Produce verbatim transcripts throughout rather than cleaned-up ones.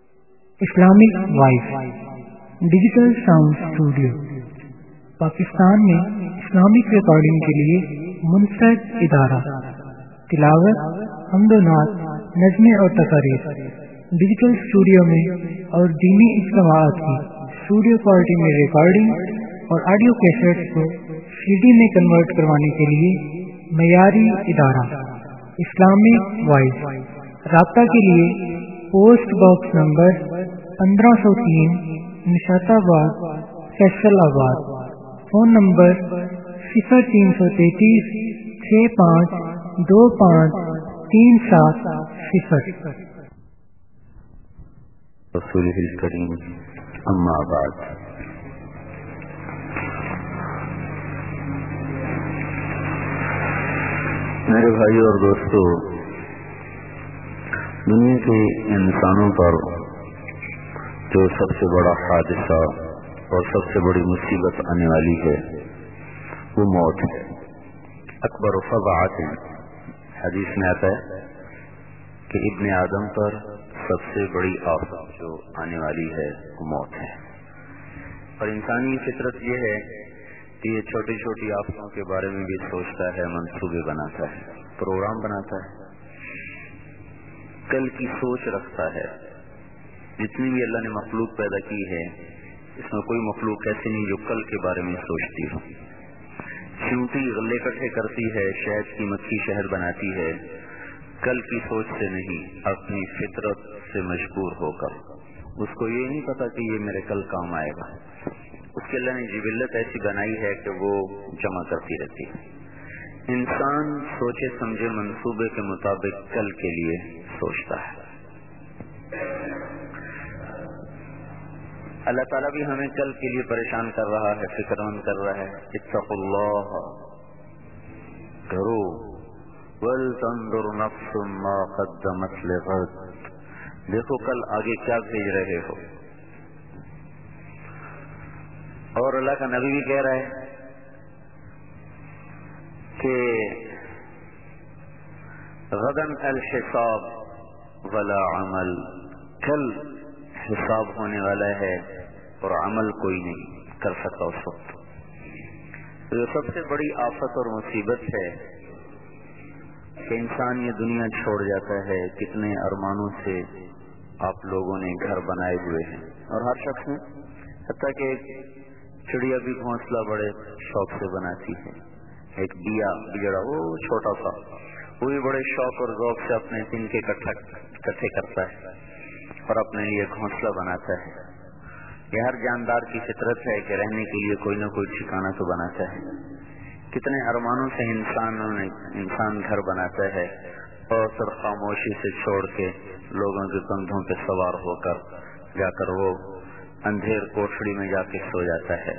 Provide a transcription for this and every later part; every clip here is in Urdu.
Islamic voice digital sound studio Pakistan میں اسلامک ریکارڈنگ کے لیے منفرد ادارہ، تلاوت، حمد و نعت، نظمیں اور تقاریر ڈیجیٹل اسٹوڈیو میں اور دینی اجتماعات کی اسٹوڈیو کوالٹی میں ریکارڈنگ اور آڈیو کیسٹس کو سی ڈی میں کنورٹ کروانے کے لیے معیاری ادارہ اسلامک وائس۔ رابطہ کے لیے پوسٹ باکس نمبر پندرہ سو تین، نشاط آباد، فیصل آباد۔ فون نمبر صفر تین سو تینتیس چھ پانچ دو پانچ تین سات صفر۔ رسول کریم اما بعد، میرے بھائی اور دوستو، دنیا کے انسانوں پر جو سب سے بڑا حادثہ اور سب سے بڑی مصیبت آنے والی ہے وہ موت ہے۔ اکبر فضاعت، حدیث میں آتا ہے کہ ابن آدم پر سب سے بڑی آفت جو آنے والی ہے وہ موت ہے، اور انسانی فطرت یہ ہے کہ یہ چھوٹی چھوٹی آفتوں کے بارے میں بھی سوچتا ہے، منصوبے بناتا ہے، پروگرام بناتا ہے، کل کی سوچ رکھتا ہے۔ جتنی بھی اللہ نے مخلوق پیدا کی ہے، اس میں کوئی مخلوق ایسی نہیں جو کل کے بارے میں سوچتی ہو۔ چیونٹی غلے اکٹھے کرتی ہے، شہد کی مکھی شہد بناتی ہے، کل کی سوچ سے نہیں، اپنی فطرت سے مجبور ہو کر۔ اس کو یہ نہیں پتا کہ یہ میرے کل کام آئے گا، اس کے اللہ نے جبلت ایسی بنائی ہے کہ وہ جمع کرتی رہتی ہے۔ انسان سوچے سمجھے منصوبے کے مطابق کل کے لیے سوچتا ہے۔ اللہ تعالیٰ بھی ہمیں کل کے لیے پریشان کر رہا ہے، فکر مند کر رہا ہے۔ اتقوا اللہ، کرو، ولتنظر نفس ما قدمت لغد، دیکھو کل آگے کیا بھیج رہے ہو۔ اور اللہ کا نبی بھی کہہ رہا ہے کہ غدن الحساب ولا عمل، کل حساب ہونے والا ہے اور عمل کوئی نہیں کر سکتا اس وقت۔ تو یہ سب سے بڑی آفت اور مصیبت ہے کہ انسان یہ دنیا چھوڑ جاتا ہے۔ کتنے ارمانوں سے آپ لوگوں نے گھر بنائے ہوئے ہیں، اور ہر شخص نے، حتیٰ کہ چڑیا بھی گھونسلہ بڑے شوق سے بناتی ہے، ایک دیا بجڑا وہ چھوٹا سا، وہ بھی بڑے شوق اور ذوق سے اپنے تنکے اکٹھے کرتا ہے اور اپنے لیے گھونسلہ بناتا ہے۔ یہ ہر جاندار کی فطرت ہے کہ رہنے کے لیے کوئی نہ کوئی ٹھکانہ تو بناتا ہے۔ کتنے ارمانوں سے انسانوں نے انسان گھر بناتا ہے، اور پھر خاموشی سے چھوڑ کے لوگوں کے کندھوں پہ سوار ہو کر جا کر وہ اندھیر کوٹھڑی میں جا کے سو جاتا ہے۔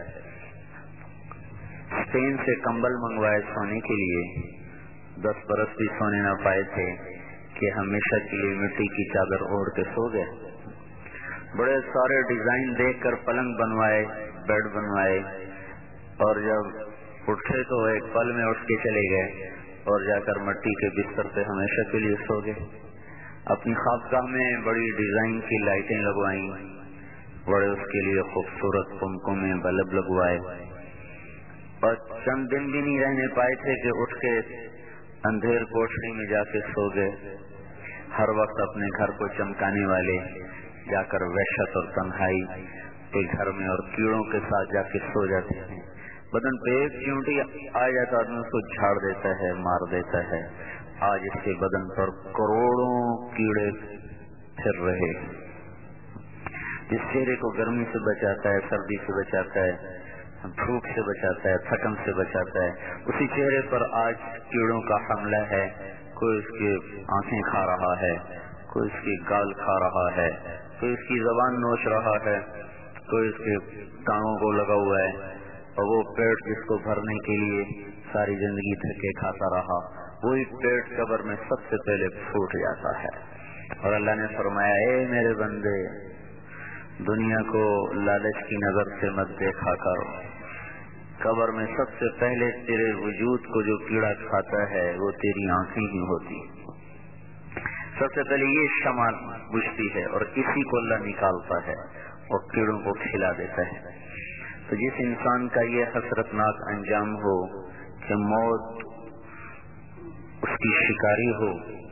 اسپین سے کمبل منگوائے سونے کے لیے، دس برس بھی سونے نہ پائے تھے کہ ہمیشہ کے لیے مٹی کی چادر اوڑھ کے سو گئے۔ بڑے سارے ڈیزائن دیکھ کر پلنگ بنوائے، بیڈ بنوائے، اور جب اٹھے تو ایک پل میں اٹھ کے چلے گئے اور جا کر مٹی کے بستر پہ ہمیشہ کے لیے سو گئے۔ اپنی خوابگاہ میں بڑی ڈیزائن کی لائٹیں لگوائیں، بڑے اس کے لیے خوبصورت پنکھوں میں بلب لگوائے، اور چند دن بھی نہیں رہنے پائے تھے کہ اٹھ کے اندھیر کوٹھڑی میں جا کے سو گئے۔ ہر وقت اپنے گھر کو چمکانے والے جا کر وحشت اور تنہائی کے گھر میں اور کیڑوں کے ساتھ جا کے سو جاتے ہیں۔ بدن پہ ایک چیونٹی آ جاتا آدمی اس کو جھاڑ دیتا ہے، مار دیتا ہے۔ آج اس کے بدن پر کروڑوں کیڑے پھر رہے ہیں۔ جس چہرے کو گرمی سے بچاتا ہے، سردی سے بچاتا ہے، دھوپ سے بچاتا ہے، تھکن سے بچاتا ہے، اسی چہرے پر آج کیڑوں کا حملہ ہے۔ کوئی اس کی آنکھیں کھا رہا ہے، کوئی اس کی گال کھا رہا ہے، کوئی اس کی زبان نوچ رہا ہے، کوئی اس کے ٹانگوں کو لگا ہوا ہے، اور وہ پیٹ جس کو بھرنے کے لیے ساری زندگی دھکے کھاتا رہا، وہی پیٹ قبر میں سب سے پہلے پھوٹ جاتا ہے۔ اور اللہ نے فرمایا، اے میرے بندے، دنیا کو لالچ کی نظر سے مت دیکھا کر، قبر میں سب سے پہلے تیرے وجود کو جو کیڑا کھاتا ہے وہ تیری آنکھیں ہی ہوتی۔ سب سے پہلے یہ شمع بجھتی ہے اور اسی کو اللہ نکالتا ہے اور کیڑوں کو کھلا دیتا ہے. تو جس انسان کا یہ حسرتناک انجام ہو کہ موت اس کی شکاری ہو،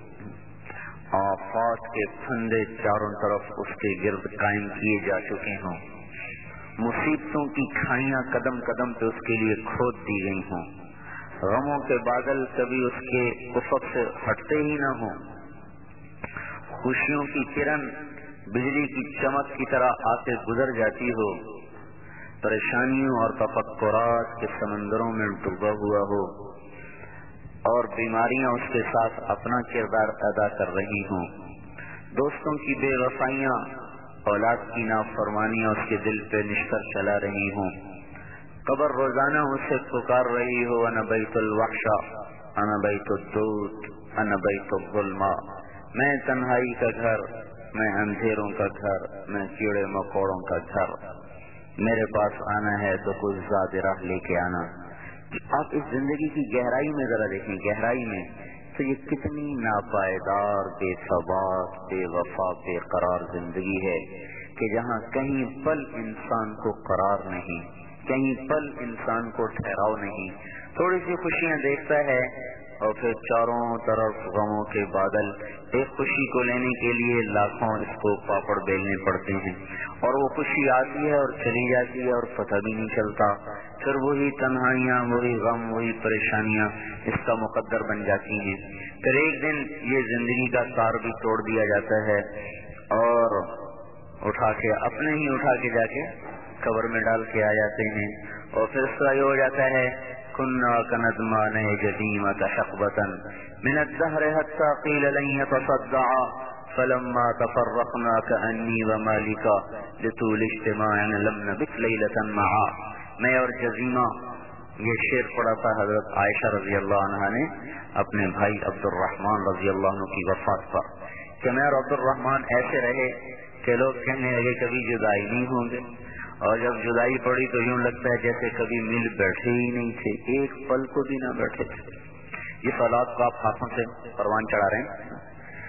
آفات کے پھندے چاروں طرف اس کے گرد قائم کیے جا چکے ہوں، مصیبتوں کی کھائیاں قدم قدم پہ اس کے لیے کھود دی گئی ہوں، غموں کے بادل کبھی اس کے افق سے ہٹتے ہی نہ ہوں، خوشیوں کی کرن بجلی کی چمک کی طرح آ کے گزر جاتی ہو، پریشانیوں اور تفکرات کے سمندروں میں ڈوبا ہوا ہو، اور بیماریاں اس کے ساتھ اپنا کردار ادا کر رہی ہوں، دوستوں کی بے وفائیاں، اولاد کی نافرمانیاں اس کے دل پہ نشتر چلا رہی ہوں، قبر روزانہ اسے پکار رہی ہو، انا بیت الوحش، انا بیت الدود، انا بیت الظلمہ، میں تنہائی کا گھر، میں اندھیروں کا گھر، میں کیڑے مکوڑوں کا گھر، میرے پاس آنا ہے تو کچھ زیادہ راہ لے کے آنا. آپ اس زندگی کی گہرائی میں ذرا دیکھیں، گہرائی میں تو یہ کتنی ناپائیدار، بے ثبات، بے وفا، بے قرار زندگی ہے کہ جہاں کہیں پل انسان کو قرار نہیں، کہیں پل انسان کو ٹھہراؤ نہیں. تھوڑی سی خوشیاں دیکھتا ہے اور پھر چاروں طرف غموں کے بادل. ایک خوشی کو لینے کے لیے لاکھوں اس کو پاپڑ بیلنے پڑتے ہیں، اور وہ خوشی آتی ہے اور چلی جاتی ہے اور پتہ بھی نہیں چلتا. پھر وہی تنہائیاں، وہی غم، وہی پریشانیاں اس کا مقدر بن جاتی ہیں. پھر ایک دن یہ زندگی کا تار بھی توڑ دیا جاتا ہے اور اٹھا کے اپنے ہی اٹھا کے جا کے قبر میں ڈال کے آ جاتے ہیں. اور پھر اس کا یہ ہو جاتا ہے كنا كندمان جديمة حقبة من الدهر حتى قيل لن يتصدع فلما تفرقنا كأني ومالك لطول اجتماعنا لم نبت ليلة معا. میں اور جزیمہ، یہ شعر پڑھا تھا حضرت عائشہ رضی اللہ عنہا نے اپنے بھائی عبد الرحمن رضی اللہ عنہ کی وفات پر، کہ میں اور عبد الرحمن ایسے رہے کہ لوگ کہنے لگے کبھی جدائی نہیں ہوں گے، اور جب جدائی پڑی تو یوں لگتا ہے جیسے کبھی مل بیٹھے ہی نہیں تھے، ایک پل کو بھی نہ بیٹھے تھے. یہ حالات کو آپ ہاتھوں سے پروان چڑھا رہے ہیں.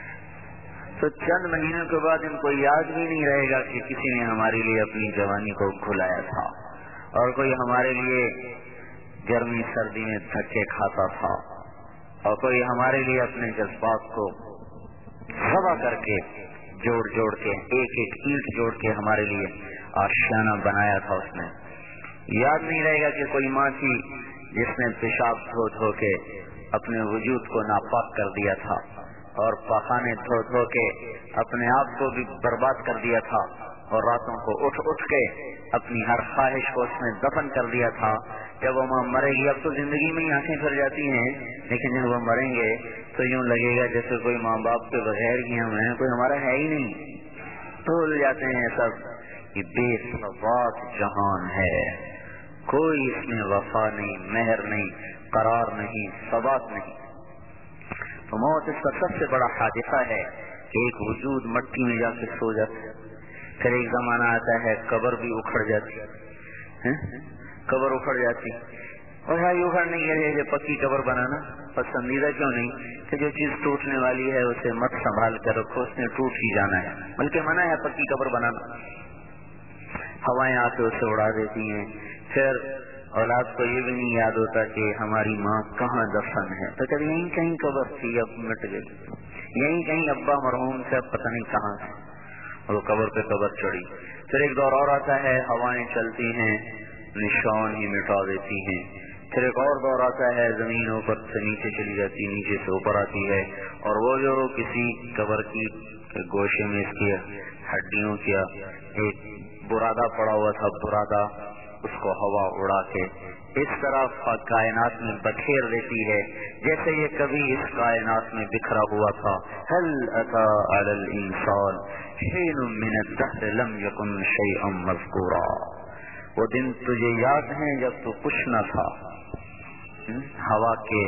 تو چند مہینوں کے بعد ان کو یاد بھی نہیں رہے گا کہ کسی نے ہمارے لیے اپنی جوانی کو کھلایا تھا، اور کوئی ہمارے لیے گرمی سردی میں دھکے کھاتا تھا، اور کوئی ہمارے لیے اپنے جذبات کو ذبح کر کے جوڑ جوڑ کے ایک ایک اینٹ جوڑ کے ہمارے لیے آشیانہ بنایا تھا. اس نے یاد نہیں رہے گا کہ کوئی ماں تھی جس نے پیشاب دھو دھو کے اپنے وجود کو ناپاک کر دیا تھا، اور پاخانے دھو دھو کے اپنے آپ کو بھی برباد کر دیا تھا، اور راتوں کو اٹھ اٹھ کے اپنی ہر خواہش کو اس نے دفن کر دیا تھا. جب وہ ماں مرے گی، اب تو زندگی میں ہی آنکھیں پھر جاتی ہیں، لیکن جب وہ مریں گے تو یوں لگے گا جیسے کوئی ماں باپ کے بغیر ہی ہم ہیں، کوئی ہمارا ہے ہی نہیں. بھول جاتے ہیں سب کہ بے ثبات جہان ہے، کوئی اس میں وفا نہیں، مہر نہیں، قرار نہیں، ثبات نہیں. تو موت اس کا سب سے بڑا حادثہ ہے کہ ایک وجود مٹی میں جا کے سو جاتا ہے. پھر ایک زمانہ آتا ہے قبر بھی اکھڑ جاتی ہے، قبر اکھڑ جاتی. اور ہاں اکھڑنے کے لیے پکی قبر بنانا پسندیدہ کیوں نہیں کہ جو چیز ٹوٹنے والی ہے اسے مت سنبھال کر رکھو، اس نے ٹوٹ ہی جانا ہے، بلکہ منع ہے پکی قبر بنانا. ہوائیں آ کے اسے اڑا دیتی ہیں. پھر اولاد کو یہ بھی نہیں یاد ہوتا کہ ہماری ماں کہاں دفن ہے، تو کبھی یہیں کہیں قبر تھی اب مٹ گئی، یہیں کہیں ابا مرحوم سے اب پتہ نہیں کہاں ہے، وہ قبر پہ قبر چڑھی. پھر ایک دور اور آتا ہے، ہوائیں چلتی ہیں، نشان ہی مٹا دیتی ہیں. پھر ایک اور دور آتا ہے، زمین اوپر سے نیچے چلی جاتی، نیچے سے اوپر آتی ہے، اور وہ جو کسی قبر کی گوشے میں اس کی ہڈیوں کا ایک برادہ پڑا ہوا تھا، برادہ اس کو ہوا اڑا کے اس طرح کائنات میں بکھیر دیتی ہے جیسے یہ کبھی اس کائنات میں بکھرا ہوا تھا. هل اتى على الانسان حين من الدهر لم يكن شيئا مذكورا. وہ دن تجھے یاد ہیں جب تو کچھ نہ تھا. ہوا کے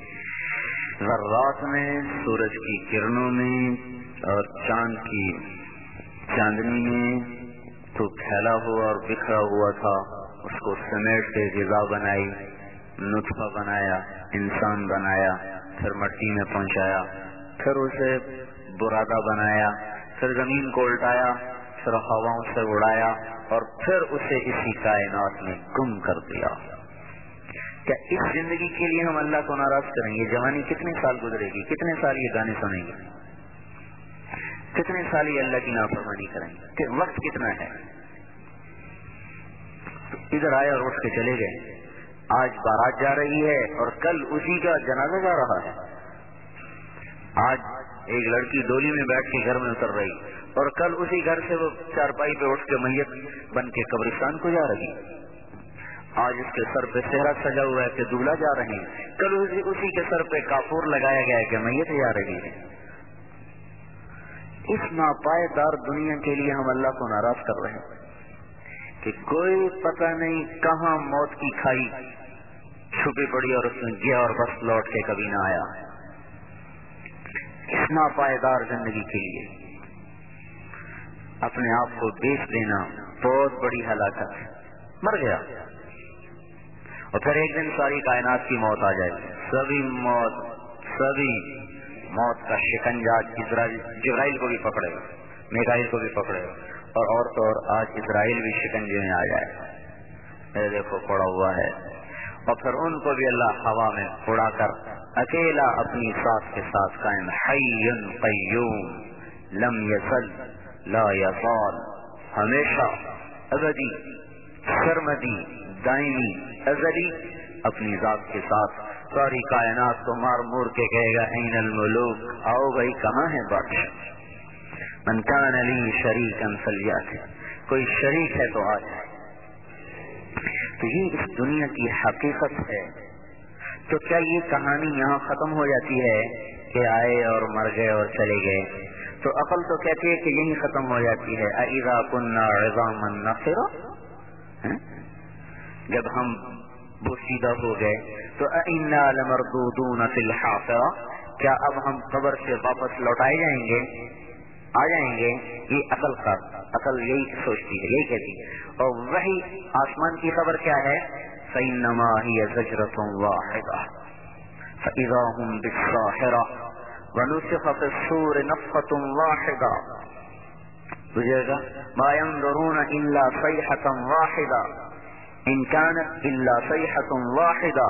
ذرات میں، سورج کی کرنوں میں اور چاند کی چاندنی میں تو پھیلا ہوا اور بکھرا ہوا تھا. اس کو سمیٹ کے غذا بنائی، نطفہ بنایا، انسان بنایا، پھر مٹی میں پہنچایا، پھر اسے बुरादा बनाया, फिर जमीन को उल्टाया, फिर हवाओं से उड़ाया और फिर उसे इसी कायनात में गुम कर दिया। क्या इस जिंदगी के लिए हम अल्लाह को नाराज करेंगे? जवानी कितने साल गुजरेगी, कितने साल ये गाने सुनेंगे, कितने साल ये अल्लाह की नाफरमानी करेंगे, कि वक्त कितना है। तो इधर आए और उठ के चले गए। आज बारात जा रही है और कल उसी का जनाजा जा रहा है। आज एक लड़की डोली में बैठ के घर में उतर रही और कल उसी घर से वो चारपाई पे उठ के मैयत बन के कब्रिस्तान को जा रही। आज इसके सर पे सेहरा सजा हुआ है कि दूल्हा जा रहे हैं, कल उसी, उसी के सर पे काफूर लगाया गया है कि मैयत जा रही है। इस नापायदार दुनिया के लिए हम अल्लाह को नाराज कर रहे हैं कि कोई पता नहीं कहाँ मौत की खाई छुपी पड़ी और उसमें गया और बस लौट के कभी ना आया। इस नापायदार जिंदगी के लिए अपने आप को बेच देना बहुत बड़ी हलाकत है। मर गया और फिर एक दिन सारी कायनात की मौत आ जाएगी। सभी मौत सभी मौत का शिकंजा जिब्राइल को भी पकड़ेगा, मिकाईल को भी पकड़ेगा, और और तो और आज इजराइल भी शिकंजे में आ जाए। देखो पड़ा हुआ है। और फिर उनको भी अल्लाह हवा में उड़ाकर अकेला अपनी साथ के साथ कायम, हय्युन क़य्यूम लम यज़ल ला यज़ाल, हमेशा अबदी सरमदी दायमी अज़ली अपनी जात के साथ सारी कायनात को मार मूर के कहेगा, ऐनल मुलूक, आओ भाई कहाँ है बादशाह। मन कान ली शरीकन फलयात, कोई शरीक है तो आ जाए। तो ये इस दुनिया की हकीकत है। तो क्या ये कहानी यहाँ खत्म हो जाती है कि आए और मर गए और चले गए? तो अकल तो कहती है कि यही खत्म हो जाती है। अइज़ा कुन्ना इज़ामन नख़िरा, जब हम बोसीदा हो गए तो अइन्ना लमरदूदून फिल हाफ़िरा, क्या अब हम कब्र से वापस लौटाए जाएंगे, आ जाएंगे? ये अकल का अकल यही सोचती है, यही कहती है। और वही आसमान की खबर क्या है? फ़इन्नमा हिय ज़जरतुन वाहिदा फ़इज़ा हुम बिस्साहिरा वनुफ़िख़ फ़िस्सूरि नफ़ख़तुन वाहिदा, बुझेगा? मा यंज़ुरून इल्ला सयहतन वाहिदा इन कानत इल्ला सयहतुन वाहिदा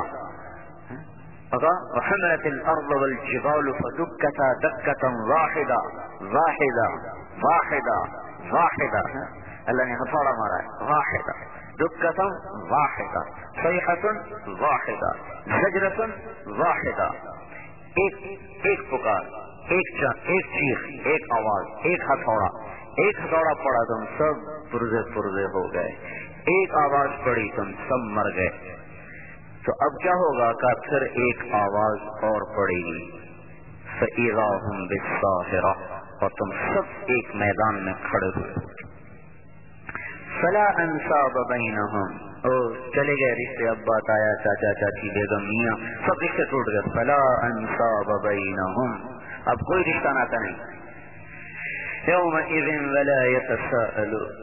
वहमलतिल अर्ज़ वल जिबाल फदुक्कता दक्कतन वाहिदा वाहिदा वाहिदा वाहिदा। अल्लाह ने हथौड़ा मारा है, वाहिदा, दुक्कतन वाहिदा, सयहतुन वाहिदा, ज़जरतुन वाहिदा। एक एक पुकार, एक एक चीख, एक आवाज, एक हथौड़ा। एक हथौड़ा पड़ा तुम सब पुरजे पुरजे हो गए, एक आवाज पड़ी तुम सब मर गए। तो अब क्या होगा? का फिर एक आवाज और पड़ेगी, फ़इज़ा हुम बिस्साहिरा, और तुम सब एक मैदान में खड़े हुए। फला अंसाब बैनहुम, ओ चले गए रिश्ते, अब्बा ताया चाचा चाची बेगम मियाँ सब रिश्ते टूट गए। फला अंसाब बैनहुम, अब कोई रिश्ता नाता नहीं। यौमइज़िन वला यतसाअलून,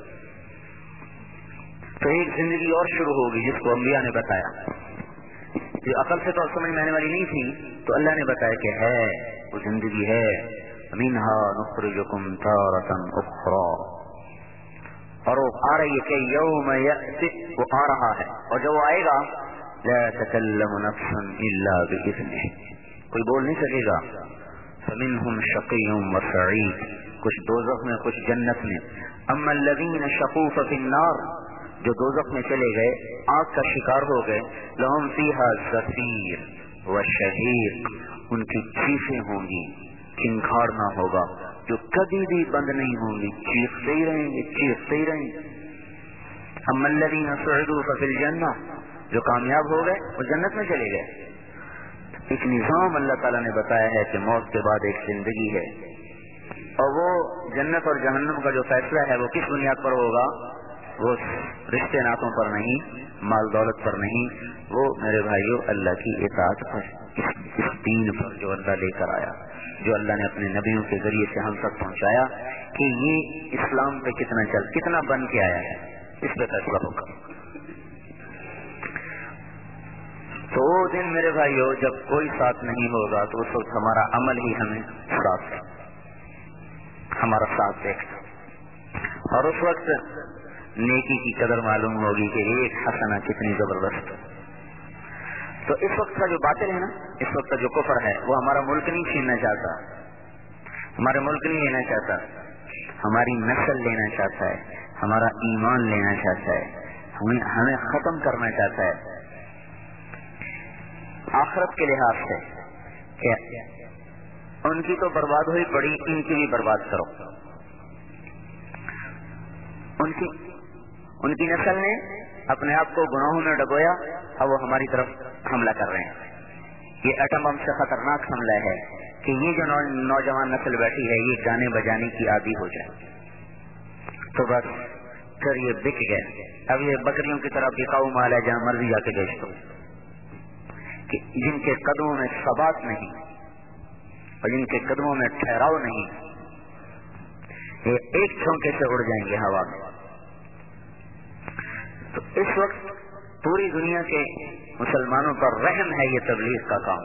तो एक जिंदगी और शुरू होगी जिसको अंबिया ने बताया। जो अकल से तो समझ में आने वाली नहीं थी, तो अल्लाह ने बताया कि है, वो जिंदगी है। मिन्हा नुख़रिजुकुम तारतन उख़रा, और वो आ रही है कि यौम यअति, वो आ रहा है, और जब वो आएगा ला तकल्लमु नफ्सुन इल्ला बिइज़्निहि, कोई बोल नहीं सकेगा। फमिनहुम शक़िय्युन व सईद, कुछ दोज़ख में कुछ जन्नत में। अम्मा अल्लज़ीना शक़ू फ़िन्नार, जो दोज़ख में चले गए, आग का शिकार हो गए, लहुम फ़ीहा ज़फ़ीर व शहीक़, उनकी चीखें होंगी, चिंखाड़ना होगा जो कभी भी बंद नहीं होंगी, चीखते ही रहेंगे, चीखते ही रहेंगे। अम्मा अल्लज़ीना सुइदू फ़फ़िल जन्नह, जो कामयाब हो गए वो जन्नत में चले गए। एक निज़ाम अल्लाह ताला ने बताया है कि मौत के बाद एक जिंदगी है, और वो जन्नत और जहन्नम का जो फैसला है वो किस बुनियाद पर होगा? वो रिश्ते नातों पर नहीं, माल दौलत पर नहीं, वो मेरे भाइयों अल्लाह की इताअत पर, इस, इस दीन पर जो अल्लाह लेकर आया, जो अल्लाह ने अपने नबियों के जरिए से हम तक पहुंचाया, कि ये इस्लाम पे कितना चल कितना बन के आया है, इस पे फैसला होगा। तो वो दिन मेरे भाइयों जब कोई साथ नहीं होगा, तो उस वक्त हमारा अमल ही हमें साथ है। ہمارا ساتھ دیکھنا، اور اس وقت نیکی کی قدر معلوم ہوگی کہ ایک حسنہ کتنی زبردست۔ تو اس وقت کا جو باطل ہے نا، اس وقت کا جو کفر ہے، وہ ہمارا ملک نہیں چھیننا چاہتا، ہمارے ملک نہیں لینا چاہتا، ہماری نسل لینا چاہتا ہے، ہمارا ایمان لینا چاہتا ہے، ہمیں ہمیں ختم کرنا چاہتا ہے آخرت کے لحاظ سے کہ ان کی تو برباد ہوئی پڑی، ان کی بھی برباد کرو۔ ان کی ان کی نسل نے اپنے آپ کو گناہوں میں ڈبویا، اب وہ ہماری طرف حملہ کر رہے ہیں۔ یہ ایٹم بم سے خطرناک حملہ ہے کہ یہ جو نوجوان نسل بیٹھی ہے یہ گانے بجانے کی عادی ہو جائے تو بس پھر یہ بک گئے۔ اب یہ بکریوں کی طرح بکاؤ مال ہے، جہاں مرضی جا کے بیچ دو، کہ جن کے قدموں میں ثبات نہیں اور جن کے قدموں میں ٹھہراؤ نہیں، یہ ایک جھونکے سے اڑ جائیں گے ہوا میں۔ تو اس وقت پوری دنیا کے مسلمانوں پر رحم ہے یہ تبلیغ کا کام،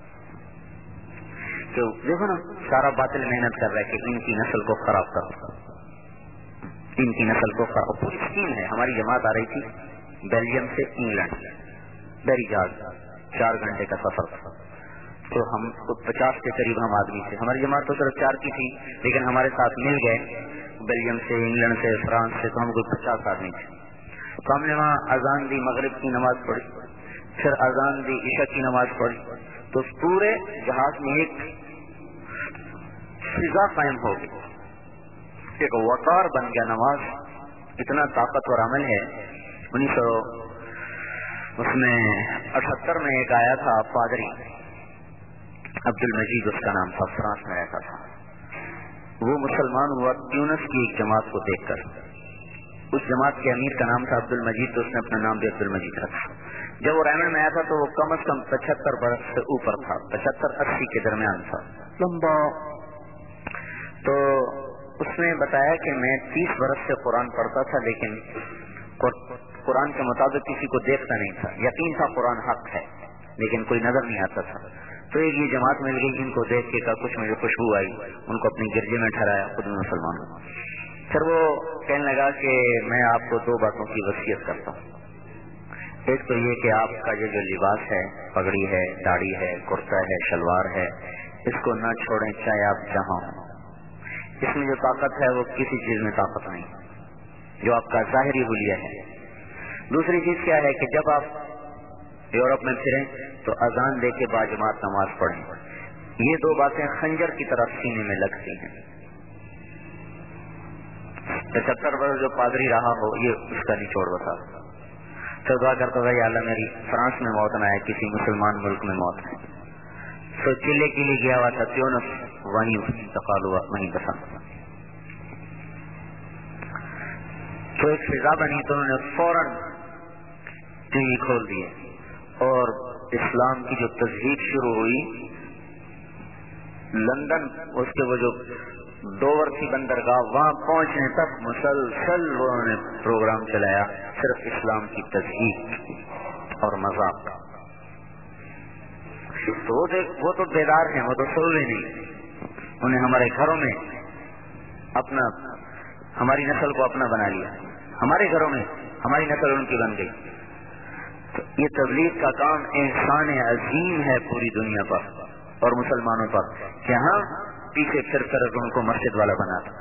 کہ دیکھو نا سارا باطل محنت کر رہا ہے کہ ان کی نسل کو خراب کرو، ان کی نسل کو خراب۔ پوری اسکیم ہے۔ ہماری جماعت آ رہی تھی بیلجیم سے انگلینڈ، بحری جہاز، چار گھنٹے کا سفر تھا، تو ہم پچاس کے قریب ہم آدمی تھے۔ ہماری جماعت تو صرف چار کی تھی، لیکن ہمارے ساتھ مل گئے بیلجیم سے، انگلینڈ سے، فرانس سے، تو ہم کوئی پچاس آدمی تھے۔ تو ہم نے وہاں اذان دی، مغرب کی نماز پڑھی، پھر اذان دی، عشاء کی نماز پڑھی، تو پورے جہاز میں ایک فضا قائم ہو گئی، ایک وقار بن گیا۔ نماز اتنا طاقتور عمل ہے۔ انیس سو اس میں اٹھہتر میں ایک آیا تھا پادری عبد المجید، اس کا نام تھا، فرانس میں رہتا تھا۔ وہ مسلمان ہوا تیونس کی ایک جماعت کو دیکھ کر۔ اس جماعت کے امیر کا نام تھا عبد المجید، تو اس نے اپنا نام بھی عبد المجید رکھا۔ جب وہ ریمنڈ میں آیا تھا تو وہ کم از کم پچہتر برس سے اوپر تھا، پچہتر اسی کے درمیان تھا، لمبا۔ تو اس نے بتایا کہ میں تیس برس سے قرآن پڑھتا تھا، لیکن قرآن کے مطابق کسی کو دیکھتا نہیں تھا، یقین تھا قرآن حق ہے لیکن کوئی نظر نہیں آتا تھا۔ تو ایک یہ جماعت مل گئی، ان کو دیکھ کے کچھ مجھے خوشبو آئی، ان کو اپنی گرجے میں ٹھہرایا، خود میں مسلمان ہوا۔ پھر وہ کہنے لگا کہ میں آپ کو دو باتوں کی وصیت کرتا ہوں، ایک تو یہ کہ آپ کا یہ جو لباس ہے، پگڑی ہے، داڑھی ہے، کرتا ہے، شلوار ہے، اس کو نہ چھوڑیں چاہے آپ جہاں ہوں۔ اس میں جو طاقت ہے وہ کسی چیز میں طاقت نہیں، جو آپ کا ظاہری حلیہ ہے۔ دوسری چیز کیا ہے کہ جب آپ یورپ میں پھریں تو اذان دے کے باجماعت نماز پڑھیں۔ یہ دو باتیں خنجر کی طرح سینے میں لگتی ہیں۔ پچہتر برس جو پادری رہا ہو یہ اس کا نچوڑ بتا۔ تو دعا کرتا تھا یا اللہ میری فرانس میں موت نہ آئے، کسی مسلمان ملک میں موت ہے۔ تو چلے کے لیے گیا ہوا تھا تیونس، وہیں انتقال ہوا، وہیں دفن۔ تو ایک فضا بنی تو انہوں نے فوراً ٹی وی کھول دیے اور اسلام کی جو تجدید شروع ہوئی لندن، اس کے وہ جو ڈوور کی بندرگاہ، وہاں پہنچنے تک مسلسل انہوں نے پروگرام چلایا، صرف اسلام کی تجدید اور مذاق۔ تو وہ تو بیدار ہیں، وہ تو سو بھی نہیں، انہیں ہمارے گھروں میں اپنا، ہماری نسل کو اپنا بنا لیا، ہمارے گھروں میں ہماری نسل ان کی بن گئی۔ تو یہ تبلیغ کا کام احسان عظیم ہے پوری دنیا پر اور مسلمانوں پر، کہ ہاں پیچھے پھر کر ان کو مسجد والا بنا تھا۔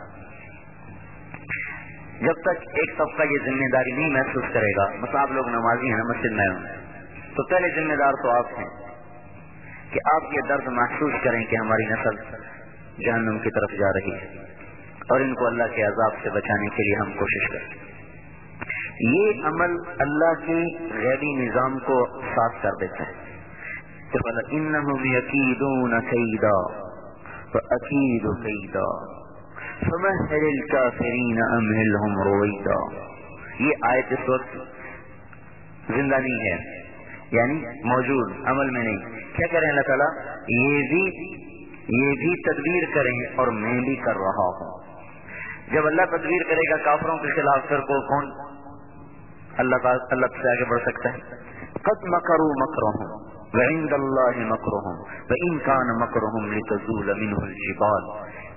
جب تک ایک طبقہ یہ ذمہ داری نہیں محسوس کرے گا، بس آپ لوگ نمازی ہیں نا مسجد میں، تو پہلے ذمہ دار تو آپ ہیں کہ آپ یہ درد محسوس کریں کہ ہماری نسل جہنم کی طرف جا رہی ہے اور ان کو اللہ کے عذاب سے بچانے کے لیے ہم کوشش کریں۔ یہ عمل اللہ کے غیبی نظام کو صاف کر دیتا ہے کہ فَإِنَّهُمْ يَكِيدُونَ كَيْدًا وَأَكِيدُ كَيْدًا فَمَهِّلِ الْكَافِرِينَ أَمْهِلْهُمْ رُوَيْدًا۔ یہ آیت اس وقت زندہ نہیں ہے، یعنی موجود، عمل میں نہیں۔ کیا کریں اللہ تعالیٰ؟ یہ بھی یہ بھی تدبیر کریں اور میں بھی کر رہا ہوں۔ جب اللہ تدبیر کرے گا کافروں کے خلاف، پھر کو کون اللہ تعالیٰ اللہ سے آگے بڑھ سکتا ہے؟ قد مکروا مکرهم وعند اللہ مکرهم وان کان مکرهم لتزول منه الجبال۔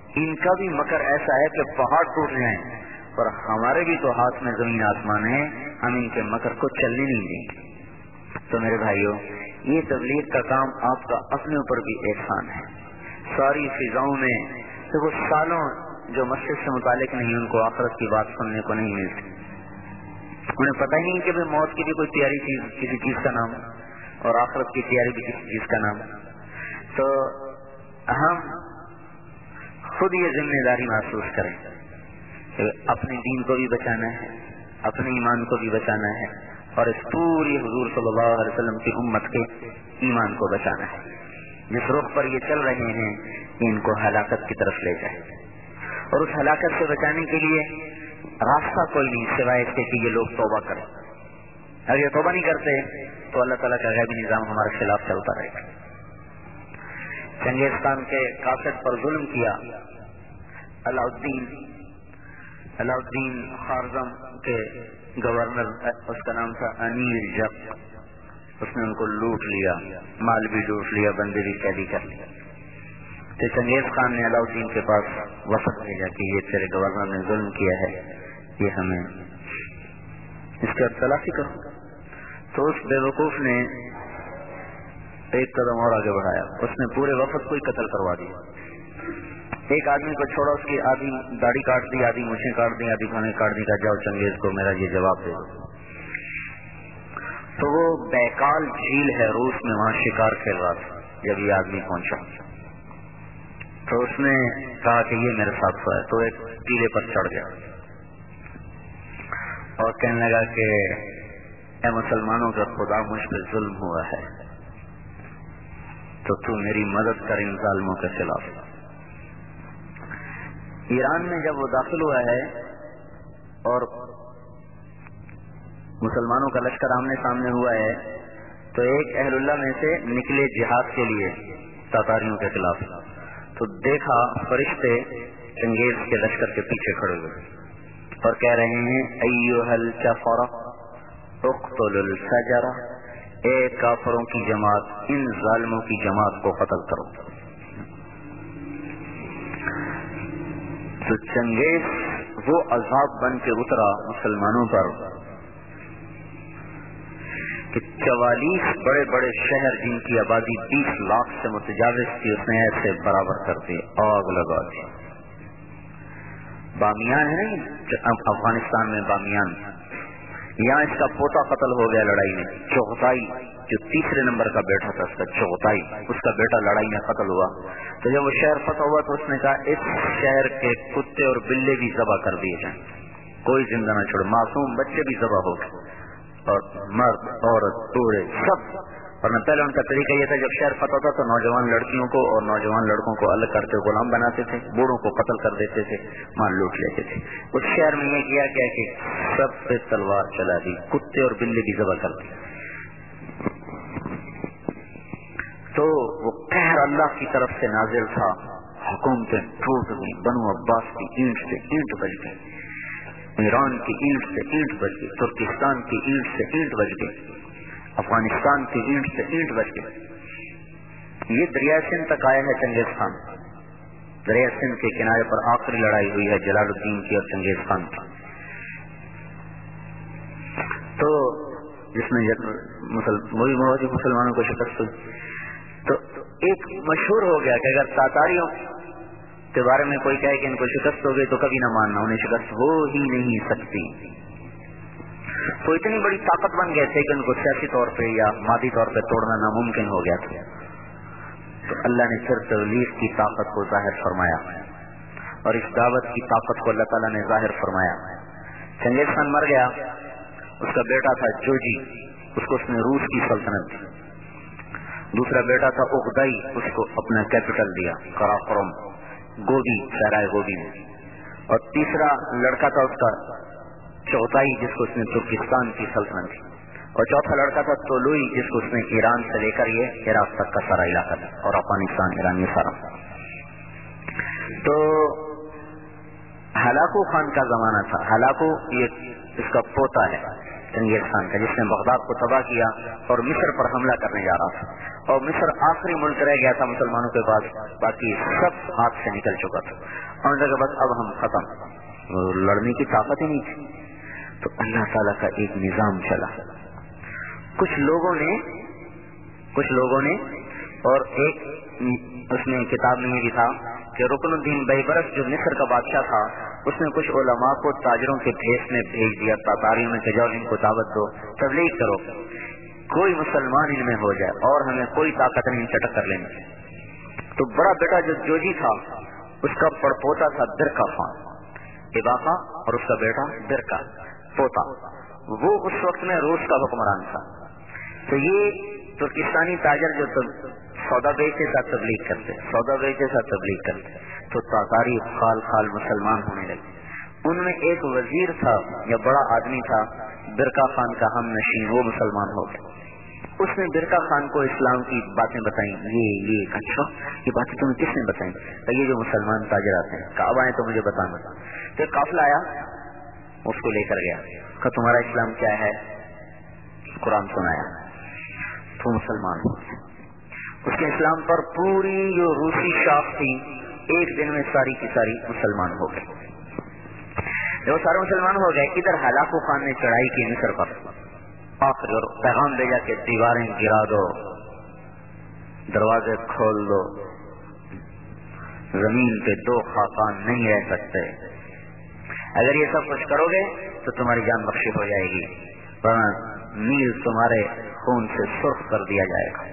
ان کا بھی مکر ایسا ہے کہ پہاڑ ٹوٹ جائیں، اور ہمارے بھی تو ہاتھ میں زمین آسمان ہے، ہم ان کے مکر کو چلنے نہیں دیں گے۔ تو میرے بھائیوں، یہ تبلیغ کا کام آپ کا اپنے اوپر بھی احسان ہے۔ ساری فضاؤں میں تو وہ سالوں جو مسجد سے متعلق نہیں، ان کو آخرت کی بات سننے کو نہیں ملتی، انہیں پتہ ہی نہیں کہ بھائی موت کی بھی کوئی تیاری چیز کسی چیز کا نام اور آخرت کی تیاری بھی کسی چیز کا نام۔ تو ہم خود یہ ذمہ داری محسوس کریں کہ اپنے دین کو بھی بچانا ہے، اپنے ایمان کو بھی بچانا ہے، اور اس پوری حضور صلی اللہ علیہ وسلم کی امت کے ایمان کو بچانا ہے۔ جس رخ پر یہ چل رہے ہیں ان کو ہلاکت کی طرف لے جائے، اور اس ہلاکت سے بچانے کے لیے راستہ کوئی نہیں سوائے اس کے کہ یہ لوگ توبہ کریں۔ اگر یہ توبہ نہیں کرتے تو اللہ تعالیٰ کا غیبی نظام ہمارے خلاف چلتا رہے گا۔ چنگیز خان کے قاصد پر ظلم کیا، علاؤدین علاؤدین خارزم کے گورنر، اس کا نام تھا انیر جب، اس نے ان کو لوٹ لیا، مال بھی لوٹ لیا، بندے بھی قیدی کر لیا۔ تو چنگیز خان نے علاؤدین کے پاس وفد بھیجا کہ یہ تیرے گورنر نے ظلم کیا ہے، یہ ہمیں اس کی تلافی کرو۔ تو اس بے وقوف نے ایک قدم اور آگے بڑھایا، اس نے پورے وفد کو ہی قتل کروا دیا۔ ایک آدمی کو چھوڑا، اس کی آدھی داڑھی کاٹ دی، آدھی مونچھیں کاٹ دی، آدھی کھانے کاٹ دی، کہا جاؤ چنگیز کو میرا یہ جواب دے دو۔ تو وہ بیکال جھیل ہے روس میں، وہاں شکار کھیل رہا تھا جب یہ آدمی پہنچا، تو اس نے کہا کہ یہ میرے ساتھ ہوا ہے، تو ایک ٹیلے پر چڑھ گیا اور کہنے لگا کہ اے مسلمانوں کا خدا، مجھ پہ ظلم ہوا ہے، تو تو میری مدد کر ان ظالموں کے خلاف۔ ایران میں جب وہ داخل ہوا ہے اور مسلمانوں کا لشکر آمنے سامنے ہوا ہے، تو ایک اہل اللہ میں سے نکلے جہاد کے لیے تاتاریوں کے خلاف، تو دیکھا فرشتے چنگیز کے لشکر کے پیچھے کھڑے ہوئے اور کہہ رہے ہیں ایھا الکفرہ اقتلوا الفجرہ، اے کافروں کی جماعت، ان ظالموں کی جماعت کو قتل کرو۔ تو چنگیز وہ عذاب بن کے اترا مسلمانوں پر کہ چوالیس بڑے بڑے شہر جن کی آبادی بیس لاکھ سے متجاوز تھی، اس نے ایسے برابر کر دی، آگ لگا دی۔ بامیان ہے افغانستان میں، بامیان، یہاں اس کا پوتا قتل ہو گیا لڑائی میں، چغتائی جو تیسرے نمبر کا بیٹا تھا اس کا، چغتائی، اس کا بیٹا لڑائی میں قتل ہوا۔ تو جب وہ شہر فتح ہوا تو اس نے کہا اس شہر کے کتے اور بلے بھی ذبح کر دیے جائیں، کوئی زندہ نہ چھوڑے، معصوم بچے بھی ذبح ہو گئے، اور مرد عورت بوڑھے سب۔ ورنہ پہلے ان کا طریقہ یہ تھا جب شہر فتح تھا تو نوجوان لڑکیوں کو اور نوجوان لڑکوں کو الگ کر کے غلام بناتے تھے، بوڑھوں کو قتل کر دیتے تھے، مال لوٹ لیتے تھے۔ اس شہر میں یہ کیا کیا کہ سب پہ تلوار چلا دی، کتے اور بلے بھی ذبح کر دی۔ تو وہ قہر اللہ کی طرف سے نازل تھا، حکومتیں ٹوٹ گئی، بنو عباس کی اینٹ سے اینٹ بج گئی، ایران کی اینٹ سے اینٹ بج گئی، ترکستان کی اینٹ سے اینٹ بج گئی، افغانستان کی اینٹ سے اینٹ بج گئی۔ یہ دریا سندھ تک آیا ہے چنگیز خان، دریا سندھ کے کنارے پر آخری لڑائی ہوئی ہے جلال الدین کی اور چنگیز خان کی۔ تو جس میں مسلمانوں کو شکست ہوئی، تو ایک مشہور ہو گیا کہ اگر تاتاریوں کے بارے میں کوئی کہے کہ ان کو شکست ہو گئی تو کبھی نہ ماننا، انہیں شکست ہو ہی نہیں سکتی۔ تو اتنی بڑی طاقت بن گئے تھے کہ ان کو سیاسی طور پہ یا مادی طور پہ توڑنا ناممکن ہو گیا تھا۔ تو اللہ نے پھر تبلیغ کی طاقت کو ظاہر فرمایا، اور اس دعوت کی طاقت کو اللہ تعالیٰ نے ظاہر فرمایا۔ چنگیز خان مر گیا، اس کا بیٹا تھا جوجی، اس کو اس نے روس کی سلطنت دی۔ دوسرا بیٹا تھا اغدئی، اس کو اپنا کیپٹل دیا قراقرم، گودی، سرائے گودی میں۔ اور تیسرا لڑکا تھا اس کا چوتھائی، جس کو اس نے ترکستان کی سلطنت دی۔ اور چوتھا لڑکا تھا طولوئی، جس کو اس نے ایران سے لے کر یہ عراق تک کا سارا علاقہ تھا، اور افغانستان ایران یہ سارا۔ تو ہلاکو خان کا زمانہ تھا، ہلاکو یہ اس کا پوتا ہے چنگیز خان کا، جس نے بغداد کو تباہ کیا اور مصر پر حملہ کرنے جا رہا تھا، اور مصر آخری ملک رہ گیا تھا مسلمانوں کے پاس، باقی سب ہاتھ سے نکل چکا تھا، اور ان کے بعد اب ہم ختم، لڑنے کی طاقت ہی نہیں تھی۔ تو اللہ تعالیٰ کا ایک نظام چلا، کچھ لوگوں نے کچھ لوگوں نے اور ایک اس میں کتاب میں بھی تھا کہ رکن الدین بیبرس جو مصر کا بادشاہ تھا، اس نے کچھ علماء کو تاجروں کے بھیس میں بھیج دیا تاتاریوں میں کہ جاؤ ان کو دعوت دو، تبلیغ کرو، کوئی مسلمان ان میں ہو جائے اور ہمیں کوئی طاقت نہیں چٹک کر لیں گے۔ تو بڑا بیٹا جو جوجی تھا اس کا پڑپوتا تھا برکا خان اباقا، اور اس کا بیٹا برکا پوتا، وہ اس وقت میں روس کا حکمران تھا۔ تو یہ ترکستانی تاجر جو سودا بیچ کے ساتھ تبلیغ کرتے سودا بیچ کے ساتھ تبلیغ کرتے تو تاتاری خال خال مسلمان ہونے لگے۔ ان میں ایک وزیر تھا یا بڑا آدمی تھا برکا خان کا ہم نشین، وہ مسلمان ہو گیا۔ اس نے برکا خان کو اسلام کی باتیں بتائیں، یہ یہ اچھا یہ باتیں تمہیں کس نے بتائیں؟ یہ جو مسلمان تاجر آتے ہیں کعبہ آئے تو مجھے بتانا۔ تو ایک قافلہ آیا، اس کو لے کر گیا کہ تمہارا اسلام کیا ہے؟ قرآن سنایا تو مسلمان ہو۔ اس کے اسلام پر پوری جو روسی شاخ تھی ایک دن میں ساری کی ساری مسلمان ہو گئے۔ جب وہ سارے مسلمان ہو گئے، ادھر ہلاکو خان نے چڑھائی کی مصر پر، آخر اور پیغام بھیجا کہ دیواریں گرا دو، دروازے کھول دو، زمین پہ دو خاقان نہیں رہ سکتے، اگر یہ سب کچھ کرو گے تو تمہاری جان بخشی ہو جائے گی، ورنہ نیل تمہارے خون سے سرخ کر دیا جائے گا۔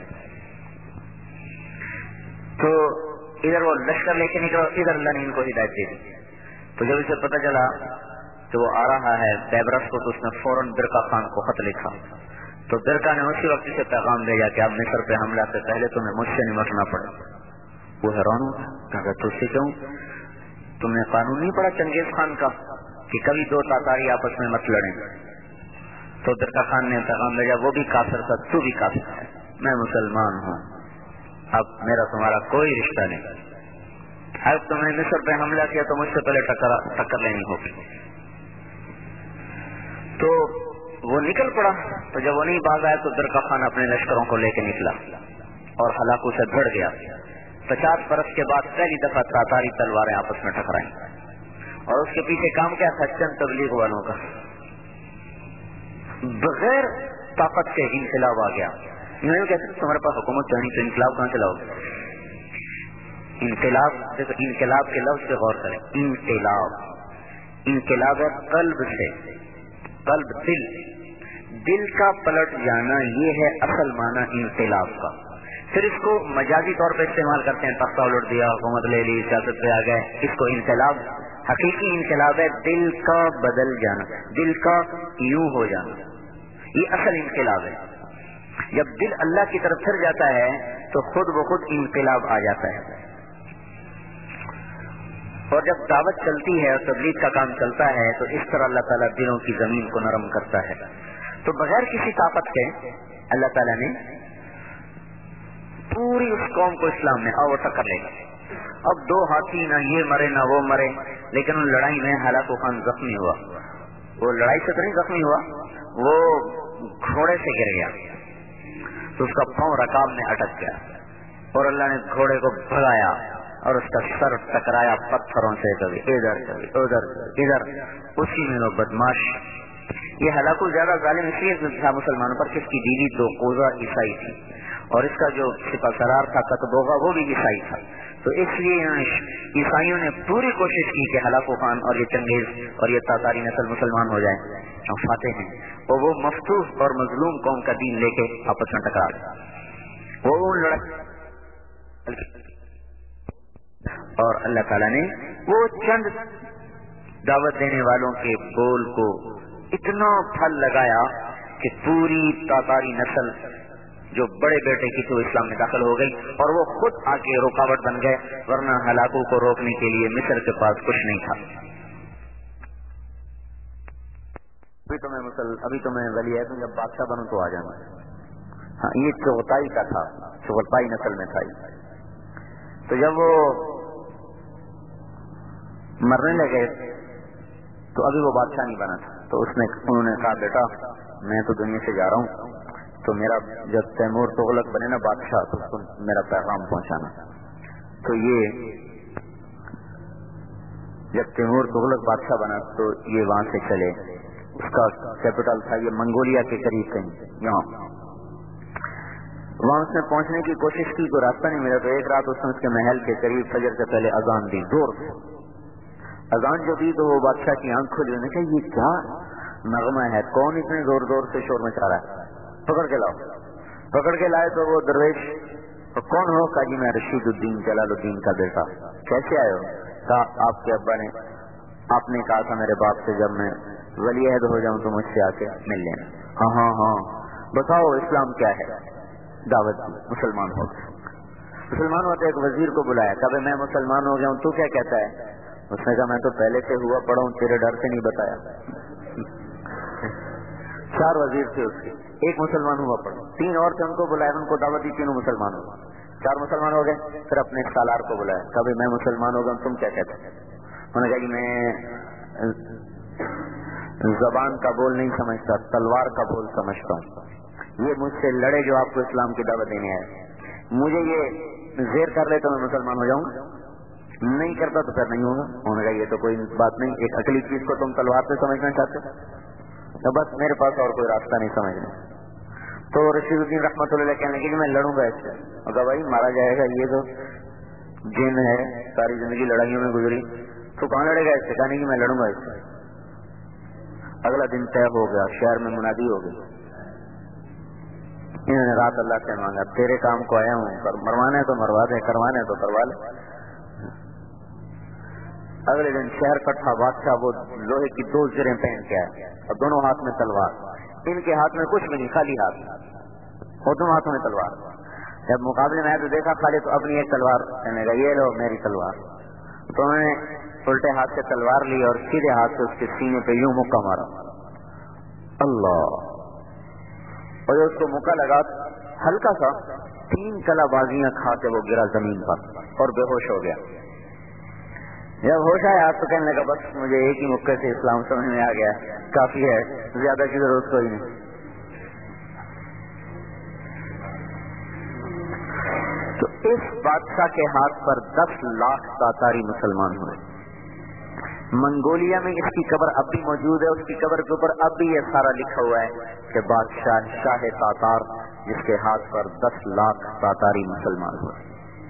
تو ادھر وہ لشکر لے کے نکلا، ادھر اللہ نے ان کو ہدایت دے دی۔ تو جب اسے پتہ چلا کہ وہ آ رہا ہے بیبرس کو، تو اس نے فوراً برکا خان کو خط لکھا۔ تو برکا نے اسی وقت سے پیغام بھیجا کہ اب مصر پہ حملہ سے پہلے تمہیں مجھ سے نمٹنا پڑے۔ وہ حیران ہوا، کہا تجھ سے کیوں؟ تم نے قانون نہیں پڑھا چنگیز خان کا کہ کبھی دو تاتاری آپس میں مت لڑیں؟ تو برکا خان نے پیغام بھیجا، وہ بھی کافر تھا، تو بھی کافر ہے، میں مسلمان ہوں، اب میرا تمہارا کوئی رشتہ نہیں، اب تم نے مصر پہ حملہ کیا تو مجھ سے پہلے ٹکر ٹکر لینی ہوگی۔ تو وہ نکل پڑا، تو جب وہ نہیں باز آیا تو برکا خان اپنے لشکروں کو لے کے نکلا اور ہلاکو سے بھڑ گیا۔ پچاس برس کے بعد پہلی دفعہ تاتاری تلواریں آپس میں ٹکرائیں، اور اس کے پیچھے کام کیا تھا؟ چند تبلیغ والوں کا، بغیر طاقت کے انقلاب آ گیا۔ نہیں کہتے تمہارے پاس حکومت چاہیے تو انقلاب کہاں چلاؤ گے؟ انقلاب دیکھو، انقلاب کے لفظ پہ غور کریں، انقلاب انقلاب ہے قلب سے، قلب دل دل کا پلٹ جانا، یہ ہے اصل معنی انقلاب کا۔ پھر اس کو مجازی طور پہ استعمال کرتے ہیں، تختہ الٹ دیا، حکومت لے لی، سیاست پہ آ گئے، اس کو انقلاب۔ حقیقی انقلاب ہے دل کا بدل جانا، دل کا یوں ہو جانا، یہ اصل انقلاب ہے۔ جب دل اللہ کی طرف پھر جاتا ہے تو خود بخود انقلاب آ جاتا ہے۔ اور جب دعوت چلتی ہے اور تبلیغ کا کام چلتا ہے تو اس طرح اللہ تعالیٰ دلوں کی زمین کو نرم کرتا ہے۔ تو بغیر کسی طاقت کے اللہ تعالیٰ نے پوری اس قوم کو اسلام میں آؤ ٹکر لے گا۔ اب دو ہاتھی، نہ یہ مرے نہ وہ مرے، لیکن ان لڑائی میں ہلاکو خان زخمی ہوا۔ وہ لڑائی سے تو نہیں زخمی ہوا، وہ گھوڑے سے گر گیا تو اس کا پاؤں رکاب میں اٹک گیا، اور اللہ نے گھوڑے کو بھگایا اور اس کا سر ٹکرایا پتھروں سے، کبھی ادھر کبھی ادھر ادھر، اسی میں وہ بدماش۔ یہ ہلاکو زیادہ ظالم اس لیے تھا مسلمانوں پر کہ اس کی بیوی دو قوزہ عیسائی تھی، اور اس کا جو سپہ سرار تھا کتبوغا وہ بھی عیسائی تھا۔ تو اس لیے عیسائیوں نے پوری کوشش کی کہ ہلاکو خان اور یہ چنگیز اور یہ تاتاری نسل مسلمان ہو جائیں اور فاتح ہیں، اور وہ مفتوح اور مظلوم قوم کا دین لے کے آپس میں ٹکرا گئے۔ وہ لڑائی اور اللہ تعالیٰ نے وہ چند دعوت دینے والوں کے بول کو اتنا پھل لگایا کہ پوری تاتاری نسل جو بڑے بیٹے کی تو اسلام میں داخل ہو گئی، اور وہ خود آ کے رکاوٹ بن گئے، ورنہ ہلاکوں کو روکنے کے لیے مصر کے پاس کچھ نہیں تھا۔ ابھی تو میں مسل ابھی تو میں ولی ہے، تو جب بادشاہ بنوں تو آ جانا۔ ہاں، یہ چغتائی کا تھا، چغتائی نسل میں تھا۔ تو جب وہ مرنے لگے تو ابھی وہ بادشاہ نہیں بنا تھا، تو اس نے انہوں نے کہا بیٹا میں تو دنیا سے جا رہا ہوں, تو میرا جب تیمور تغلق بنے نا بادشاہ تو اس کو میرا پیغام پہنچانا. تو یہ جب تیمور تغلق بادشاہ بنا تو یہ وہاں سے چلے, اس کا کیپٹل تھا یہ منگولیا کے قریب کہیں یہاں. وہاں اس نے پہنچنے کی کوشش کی, کوئی راستہ نہیں ملا, تو ایک رات اس نے اس کے محل کے قریب فجر سے پہلے اذان دی, زور سے اذان جو دی تو وہ بادشاہ کی آنکھ کھلی, انہوں نے کہا یہ کیا نغمہ ہے, کون اتنے زور زور سے شور مچا رہا ہے, پکڑ کے لاؤ. پکڑ کے لائے تو وہ درویش, کون ہو؟ کہا جی میں رشید الدین جلال الدین کا بیٹا. کیسے آئے ہو؟ کہا آپ کے ابا نے آپ نے کہا تھا میرے باپ سے جب میں ولی عہد ہو جاؤں تو مجھ سے آ کے مل لینا. ہاں ہاں ہاں بتاؤ اسلام کیا ہے؟ دعوت دی, مسلمان ہو گئے. مسلمان ہوتے ایک وزیر کو بلایا, کہا میں مسلمان ہو گیا ہوں, تو کیا کہتا ہے؟ اس نے کہا میں تو پہلے سے ہوا پڑا ہوں, تیرے ڈر سے نہیں بتایا. چار وزیر تھے اس کے, ایک مسلمان ہوا پڑا, تین اور تھے ان کو بلایا, ان کو دعوت دی, تینوں مسلمان ہو گئے. چار مسلمان ہو گئے. پھر اپنے سالار کو بلایا, کبھی میں مسلمان ہو گیا, تم کیا کہتے ہیں؟ انہوں نے کہا کہ میں زبان کا بول نہیں سمجھتا, تلوار کا بول سمجھتا ہوں. یہ مجھ سے لڑے جو آپ کو اسلام کی دعوت دینے آئے, مجھے یہ زیر کر لے تو میں مسلمان ہو جاؤں, نہیں کرتا تو پھر نہیں ہوگا. انہوں نے کہا یہ تو کوئی بات نہیں, ایک اکلی چیز کو تم تلوار سے سمجھنا چاہتے تو بس میرے پاس اور کوئی راستہ نہیں سمجھنا. تو رشید الدین رحمۃ اللہ علیہ کہنے لگے کہ میں لڑوں گا اس سے. اگر بھائی مارا جائے گا, یہ تو جن ہے, ساری زندگی لڑائیوں میں گزری, تو کہاں لڑے گا اس سے؟ کہنے کہ میں لڑوں گا اس سے. اگلا دن طے ہو گیا, شہر میں منادی ہو گئی. انہوں نے رات اللہ سے مانگا, تیرے کام کو آیا ہوں, مروانا ہے تو مروا دے, کروانا ہے تو کروا لے. اگلے دن شہر کٹھا, بادشاہ وہ لوہے کی دو زریں پہن کے آئے اور دونوں ہاتھ میں تلوار, ان کے ہاتھ میں کچھ بھی نہیں, خالی ہاتھ, اور دونوں ہاتھوں میں تلوار. جب مقابلے میں آئے تو دیکھا خالی, تو اپنی ایک تلوار کہنے لگا یہ لو میری تلوار. تو انہوں نے الٹے ہاتھ سے تلوار لی اور سیدھے ہاتھ سے اس کے سینے پہ یوں مکہ مارا, اللہ. اور اس کو موقع لگا ہلکا سا, تین کلا بازیاں کھا کے وہ گرا زمین پر اور بے ہوش ہو گیا. جب ہوش آیا تو کہنے لگا بس مجھے ایک ہی موقع سے اسلام سمجھ میں آ گیا, کافی ہے, زیادہ کی ضرورت کوئی نہیں. تو اس بادشاہ کے ہاتھ پر دس لاکھ تاتاری مسلمان ہوئے. منگولیا میں اس کی قبر اب بھی موجود ہے, اس کی قبر کے اوپر اب بھی یہ سارا لکھا ہوا ہے کہ بادشاہ شاہ تاتار, جس کے ہاتھ پر دس لاکھ تاتاری مسلمان ہوئے.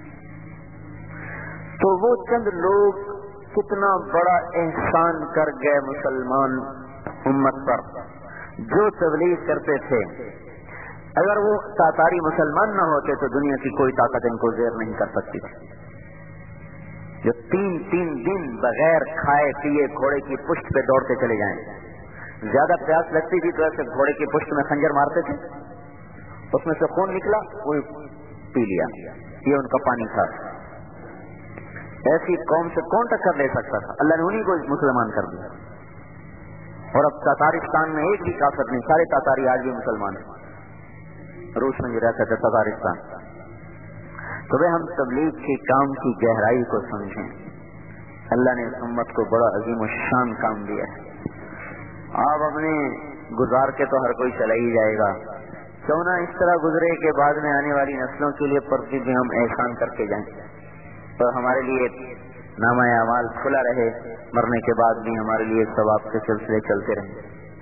تو وہ چند لوگ کتنا بڑا احسان کر گئے مسلمان امت پر, جو تبلیغ کرتے تھے. اگر وہ تاتاری مسلمان نہ ہوتے تو دنیا کی کوئی طاقت ان کو زیر نہیں کر سکتی تھی. جو تین تین دن بغیر کھائے پیے گھوڑے کی پشت پہ دوڑتے چلے جائیں, زیادہ پیاس لگتی تھی تو ایسے گھوڑے کی پشت میں خنجر مارتے تھے, اس میں سے خون نکلا وہ پی لیا, یہ ان کا پانی تھا. ایسی قوم سے کون ٹکر لے سکتا تھا؟ اللہ نے انہیں کو مسلمان کر دیا. اور اب تاتارستان میں ایک بھی کافر نہیں, سارے تاتاری آج بھی مسلمان ہیں. روس میں جو رہتے تھے تاتارستان. تو ہم تبلیغ کے کام کی گہرائی کو سمجھیں. اللہ نے اس امت کو بڑا عظیم و شان کام دیا ہے. آپ اپنے گزار کے تو ہر کوئی چلا ہی جائے گا, کیوں نہ اس طرح گزرے کہ بعد میں آنے والی نسلوں کے لیے پرتی بھی ہم احسان کر کے جائیں, تو ہمارے لیے نامہ اعمال کھلا رہے, مرنے کے بعد بھی ہمارے لیے ثواب کے سلسلے چلتے رہیں.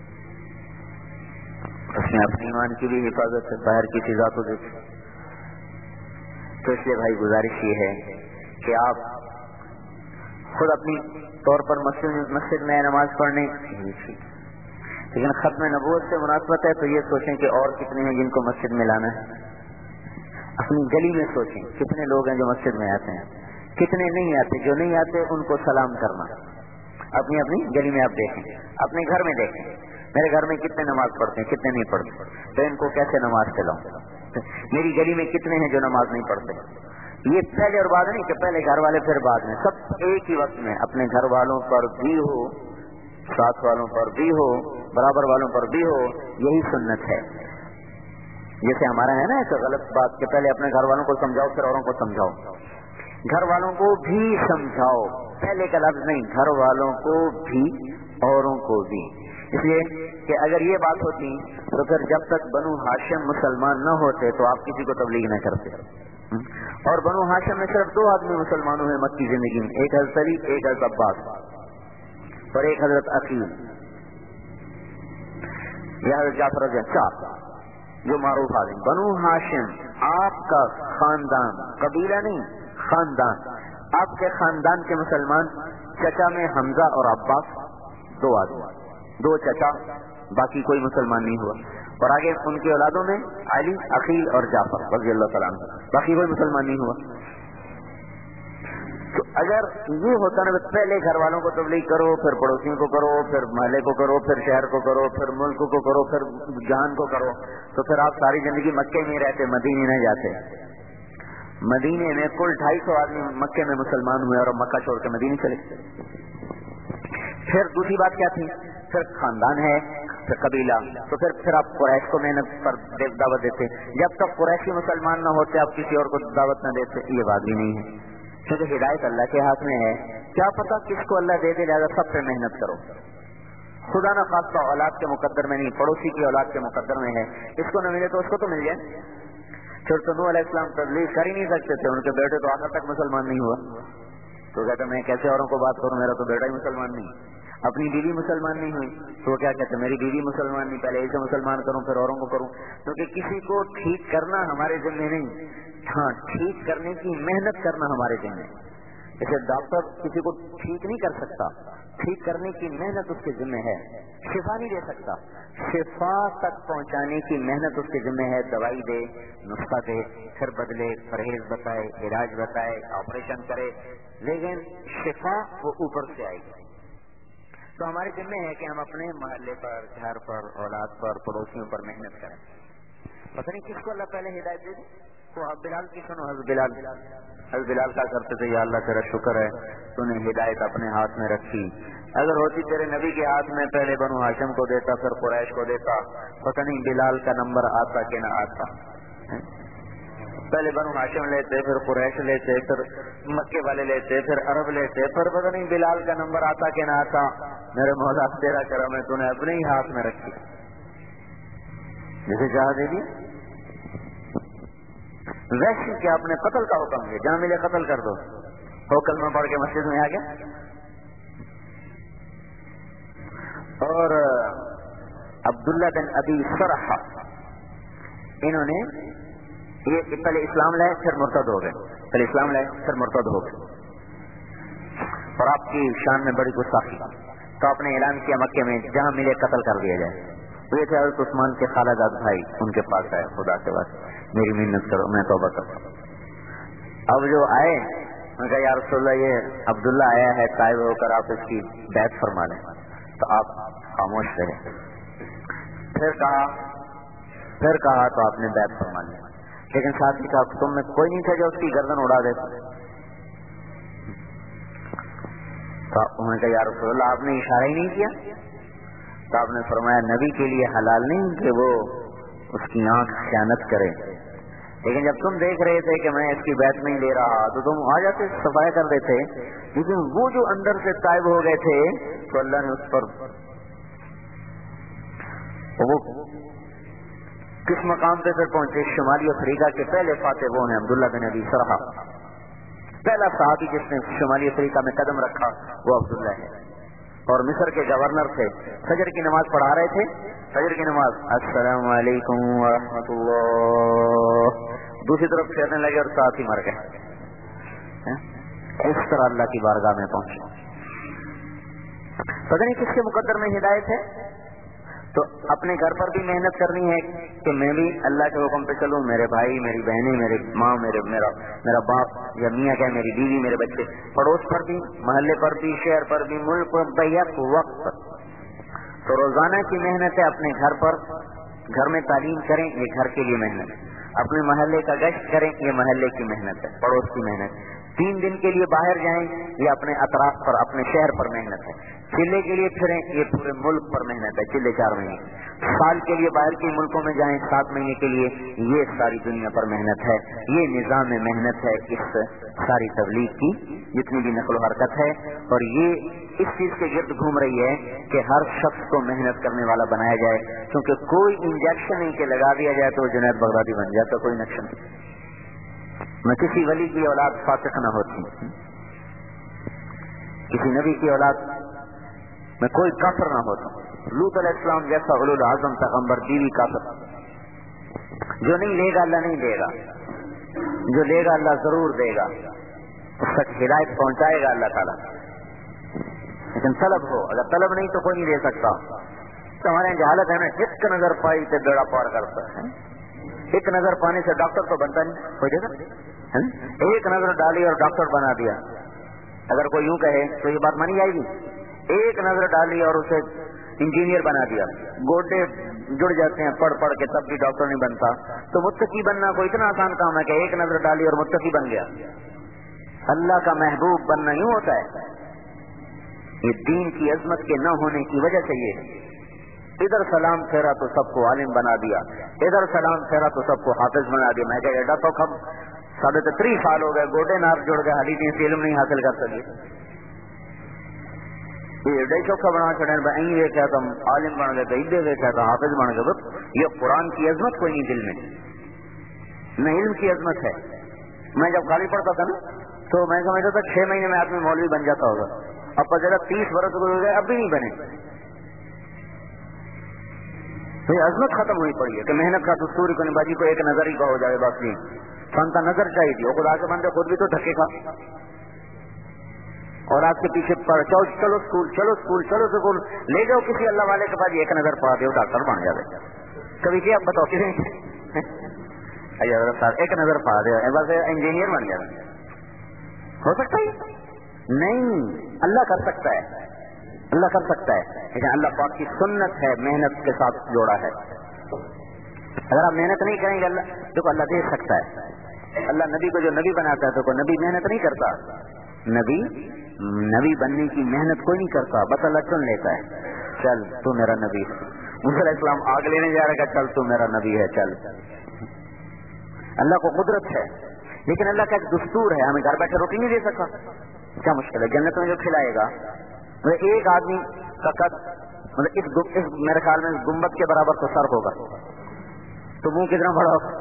اس میں اپنے ایمان کی بھی حفاظت ہے, باہر کی چیزوں کو دیکھیں. تو اس لیے بھائی گزارش یہ ہے کہ آپ خود اپنی طور پر مسجد مسجد میں نماز پڑھنے, لیکن ختم نبوت سے مناسبت ہے تو یہ سوچیں کہ اور کتنے ہیں جن کو مسجد میں لانا ہے. اپنی گلی میں سوچیں کتنے لوگ ہیں جو مسجد میں آتے ہیں, کتنے نہیں آتے. جو نہیں آتے ان کو سلام کرنا. اپنی اپنی گلی میں آپ دیکھیں, اپنے گھر میں دیکھیں, میرے گھر میں کتنے نماز پڑھتے ہیں, کتنے نہیں پڑھتے, تو ان کو کیسے نماز کھلاؤں. میری گلی میں کتنے ہیں جو نماز نہیں پڑھتے. یہ پہلے اور بعد نہیں کہ پہلے گھر والے پھر بعد میں, سب ایک ہی وقت میں. اپنے گھر والوں پر بھی ہو, ساتھ والوں پر بھی ہو, برابر والوں پر بھی ہو, یہی سنت ہے. جیسے ہمارا ہے نا ایک غلط بات کہ پہلے اپنے گھر والوں کو سمجھاؤ پھر اوروں کو سمجھاؤ. گھر والوں کو بھی سمجھاؤ, پہلے کا لفظ نہیں, گھر والوں کو بھی औरों को भी। इसलिए कि अगर ये बात होती तो फिर जब तक बनु हाशिम मुसलमान न होते तो आप किसी को तबलीग न करते। और बनु हाशिम में सिर्फ दो आदमी मुसलमान हुए मक्की जिंदगी में, एक हज़रत अली, एक हज़रत अब्बास और एक हज़रत अकील या हज़रत जाफर रज़ी अल्लाह चार जो मारूफ आदमी। बनु हाशिम आपका खानदान, कबीला नहीं खानदान, आपके खानदान के मुसलमान चचा में हमजा और अब्बास दो आदमी, दो चचा, बाकी कोई मुसलमान नहीं हुआ। और आगे उनकी औलादों में अली, अकील और जाफर रज़ी अल्लाह तआला अन्हु, बाकी कोई मुसलमान नहीं हुआ। तो अगर ये होता ना पहले घर वालों को तबलीग करो, फिर पड़ोसियों को करो, फिर महल्ले को करो, फिर शहर को करो, फिर मुल्क को करो, फिर जान को करो, तो फिर आप सारी जिंदगी मक्के में रहते, मदीने नहीं जाते। मदीने में कुल ढाई सौ आदमी मक्के में मुसलमान हुए और मक्का छोड़ के मदीने चले। फिर दूसरी बात क्या थी, फिर खानदान है, फिर कबीला, तो फिर फिर आप कुरैश को मेहनत पर दावत देते। जब तक कुरैशी मुसलमान न होते आप किसी और को दावत न देते, ये बात भी नहीं है, क्योंकि हिदायत अल्लाह के हाथ में है। क्या पता किसको अल्लाह दे दे, लिहाजा सब पे मेहनत करो। खुदा न खास्ता औलाद के मुकद्दर में नहीं, पड़ोसी की औलाद के मुकद्दर में है। इसको न मिले तो उसको तो मिल जाए। फिर तो नूह अलैहिस्सलाम तबलीग कर ही नहीं सकते थे, उनके बेटे तो आखिर तक मुसलमान नहीं हुआ। तो कहते मैं कैसे औरों को बात करूं, मेरा तो बेटा ही मुसलमान नहीं, अपनी बीवी मुसलमान नहीं हुई, तो क्या कहते मेरी बीवी मुसलमान नहीं, पहले इसे मुसलमान करूं फिर औरों को करूं। क्योंकि किसी को ठीक करना हमारे जिम्मे नहीं, हाँ ठीक करने की मेहनत करना हमारे जिम्मे। जैसे डॉक्टर किसी को ठीक नहीं कर सकता, ठीक करने की मेहनत उसके जिम्मे है। शिफा नहीं दे सकता, शिफा तक पहुंचाने की मेहनत उसके जिम्मे है। दवाई दे, नुस्खा दे, फिर बदले, परहेज बताए, इलाज बताए, ऑपरेशन करे, लेकिन शिफा वो ऊपर से आएगी। तो हमारे जिम्मे है कि हम अपने मोहल्ले पर, घर पर, औलाद पर, पड़ोसियों पर मेहनत करें। पता नहीं किसको अल्लाह पहले हिदायत दे दी। तो हज़रत बिलाल की सुनो, हज़रत बिलाल हज़रत बिलाल क्या करते थे, या अल्लाह तेरा शुक्र है तूने हिदायत अपने हाथ में रखी। अगर होती तेरे नबी के हाथ में, पहले बनु हाशिम को देता फिर कुरैश को देता, पता नहीं बिलाल का नंबर आता कि ना आता। पहले बनु हाशिम लेते, फिर कुरैश लेते, फिर मक्के वाले लेते, फिर अरब लेते, फिर पता नहीं बिलाल का नंबर आता कि ना आता। मेरे मौला तेरा करम है, तूने अपने ही हाथ में रखी, जैसे चाह दे दी। वैसे कि आपने कत्ल का हुक्म दिया, जहां मिले कत्ल कर दो। हो कलमा पढ़ के मस्जिद में आ गया। और अब्दुल्ला बिन अबी सरहा, इन्होंने ये पहले इस्लाम लाए फिर मुर्तद हो गए, पहले इस्लाम लाए फिर मुर्तद हो गए, और आपकी शान में बड़ी गुस्ताखी। तो आपने ऐलान किया मक्के में जहां मिले कत्ल कर दिया जाए। तो ये थे हज़रत उस्मान के खालाजाद भाई, उनके पास आए, खुदा के पास मेरी मिन्नत करो, मैं तौबा करूं। अब जो आए मैं कहा या रसूलल्लाह ये अब्दुल्ला आया है ताइब होकर, आप इसकी बैत फरमा लें। तो आप खामोश रहे। फिर कहा फिर कहा तो आपने बैत फरमा लिया, लेकिन साथ ही कहा तुम में कोई नहीं था जो उसकी गर्दन उड़ा देता। तो उन्होंने कहा या रसूलल्लाह आपने इशारा ही नहीं किया। तो आपने फरमाया नबी के लिए हलाल नहीं कि वो उसकी आंख खयानत करे, लेकिन जब तुम देख रहे थे कि मैं इसकी बैत नहीं ले रहा तो तुम आ जाते, सफाया कर देते। लेकिन वो जो अंदर से ताइब हो गए थे तो अल्लाह ने उस पर वो किस मकाम पे फिर पहुंचे। शुमाली अफ्रीका के पहले फाते वो हैं अब्दुल्ला बिन अबी सरहा, पहला सहाबी जिसने शुमाली अफ्रीका में कदम रखा वो अब्दुल्ला है। और मिस्र के गवर्नर थे, फजर की नमाज पढ़ा रहे थे, फजर की नमाज अस्सलामु अलैकुम व रहमतुल्लाह, दूसरी तरफ फेरने लगे और साथ ही मर गए। इस तरह अल्लाह की बारगाह में पहुंचे। पता नहीं किसके मुकद्दर में हिदायत है। तो अपने घर पर भी मेहनत करनी है कि मैं भी अल्लाह के हुक्म पे चलूं, मेरे भाई, मेरी बहनें, मेरी माँ, मेरे मेरा मेरा बाप या मियाँ क्या, मेरी बीवी, मेरे बच्चे, पड़ोस पर भी, मोहल्ले पर भी, शहर पर भी, मुल्क पर, बैक वक्त पर। तो रोजाना की मेहनत है अपने घर पर, घर में तालीम करें, ये घर के लिए मेहनत है। अपने मोहल्ले का गश्त करें, ये मोहल्ले की मेहनत है, पड़ोस की मेहनत। تین دن کے لیے باہر جائیں یہ اپنے اطراف پر اپنے شہر پر محنت ہے. چلے کے لیے پھریں یہ پورے ملک پر محنت ہے, چلے چار مہینے. سال کے لیے باہر کے ملکوں میں جائیں سات مہینے کے لیے, یہ ساری دنیا پر محنت ہے. یہ نظام میں محنت ہے اس ساری تبلیغ کی جتنی بھی نقل و حرکت ہے, اور یہ اس چیز کے گرد گھوم رہی ہے کہ ہر شخص کو محنت کرنے والا بنایا جائے, کیونکہ کوئی انجیکشن نہیں کہ لگا دیا جائے تو جنید بغدادی بن جائے, تو کوئی نقشہ نہیں. میں کسی ولی کی اولاد فاسق نہ ہوتی, کسی نبی کی اولاد میں کوئی کافر نہ ہوتا. لوط علیہ السلام جیسا اولو العزم پیغمبر بیوی کافر. جو نہیں لے گا اللہ نہیں دے گا, جو لے گا اللہ ضرور دے گا, اس تک ہدایت پہنچائے گا اللہ تعالیٰ. لیکن طلب ہو, اگر طلب نہیں تو کوئی نہیں دے سکتا. تو ہمارے یہاں جہالت ہے نا, ایک نظر پائی تو بیڑا پار کرتا ہے. ایک نظر پانے سے ڈاکٹر تو بنتا نہیں, کوئی دیکھا. ایک نظر ڈالی اور ڈاکٹر بنا دیا. اگر کوئی یوں کہے تو یہ بات مانی جائے گی. ایک نظر ڈالی اور اسے انجینئر بنا دیا, گوڈے جڑ جاتے ہیں پڑھ پڑھ کے تب بھی ڈاکٹر نہیں بنتا. تو متقی بننا کوئی اتنا آسان کام ہے کہ ایک نظر ڈالی اور متقی بن گیا. اللہ کا محبوب بننا یوں ہوتا ہے. یہ دین کی عظمت کے نہ ہونے کی وجہ سے یہ ہے. ادھر سلام پھیرا تو سب کو عالم بنا دیا, ادھر سلام پھیرا تو سب کو حافظ بنا دیا. میں کہ ایڈا تو کم ساڑھے تری سال ہو گئے, گوڈے نار جڑ گئے, حدیث علم نہیں حاصل کر سکے. یہ ڈے چوکھا بنا چڑھے بھائی یہ کہتا ہم عالم بن گئے, دہی دے کہتا حافظ بن گئے. یہ قرآن کی عظمت کوئی نہیں دل میں, نہ علم کی عظمت ہے. میں جب خالی پڑھتا تھا نا تو میں سمجھتا تھا چھ مہینے میں آدمی مولوی بن جاتا ہوگا. اب پتا تیس برس ہو گئے اب بھی نہیں بنے. تو یہ عظمت ختم ہوئی پڑی ہے کہ محنت کا دستور کو نباجی کو ایک نظر ہی کا ہو جائے. باقی فن کا نظر چاہیے تھی, وہ خدا کے بندے خود بھی تو دھکے کھا, اور آپ کے پیچھے پڑ چلو چلو اسکول چلو اسکول چلو اسکول لے جاؤ کسی اللہ والے کے پاس, ایک نظر پڑا دے ڈاکٹر بن جائے. کبھی کیا آپ بتاؤ کسی ایک نظر پڑا دے بس انجینئر بن جائے. ہو سکتا ہے نہیں, اللہ کر سکتا ہے, اللہ کر سکتا ہے, لیکن اللہ پاک کی سنت ہے محنت کے ساتھ جوڑا ہے. اگر آپ محنت نہیں کریں گے اللہ دیکھو اللہ دے سکتا ہے. اللہ نبی کو جو نبی بناتا ہے تو کوئی نبی محنت نہیں کرتا. نبی نبی بننے کی محنت کوئی نہیں کرتا, بس اللہ چن لیتا ہے. چل تو میرا نبی ہے. موسیٰ علیہ السلام آگ لینے جا رہا ہے, چل تو میرا نبی ہے چل. اللہ کو قدرت ہے, لیکن اللہ کا ایک دستور ہے. ہمیں گھر بیٹھے روٹی نہیں دے سکتا, کیا مشکل ہے. جنت میں جو کھلائے گا ایک آدمی کا قد مطلب اس, اس میرے خیال میں گنبد کے برابر تو سر ہوگا, تو منہ کتنا بڑا ہوگا.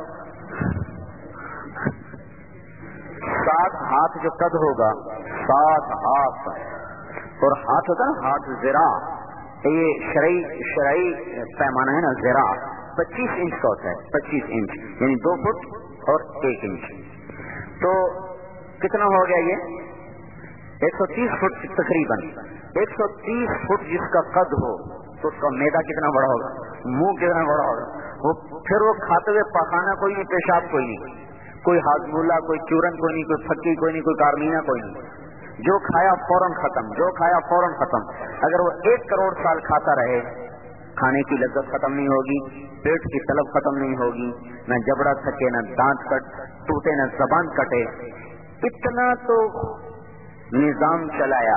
سات ہاتھ جو قد ہوگا, سات ہاتھ, اور ہاتھ ہوتا ہے نا ہاتھ ذرا, یہ شرعی شرعی پیمانہ ہے نا, ذرا پچیس انچ کا ہوتا ہے. پچیس انچ یعنی دو فٹ اور ایک انچ, تو کتنا ہو گیا یہ ایک سو تیس فٹ تقریباً. ایک سو تیس فٹ جس کا قد ہو تو اس کا میدا کتنا بڑا ہوگا, منہ کتنا بڑا ہوگا. وہ پھر وہ کھاتے ہوئے پاخانہ کوئی نہیں, پیشاب کوئی نہیں, کوئی ہاضمولہ, کوئی چورن کوئی نہیں, کوئی پھکی کوئی نہیں, کوئی کارمینا کوئی نہیں. جو کھایا فوراً ختم, جو کھایا فوراً ختم. اگر وہ ایک کروڑ سال کھاتا رہے کھانے کی لذت ختم نہیں ہوگی, پیٹ کی طلب ختم نہیں ہوگی, نہ جبڑا تھکے, نہ دانت کٹ ٹوٹے, نہ زبان کٹے. اتنا تو نظام چلایا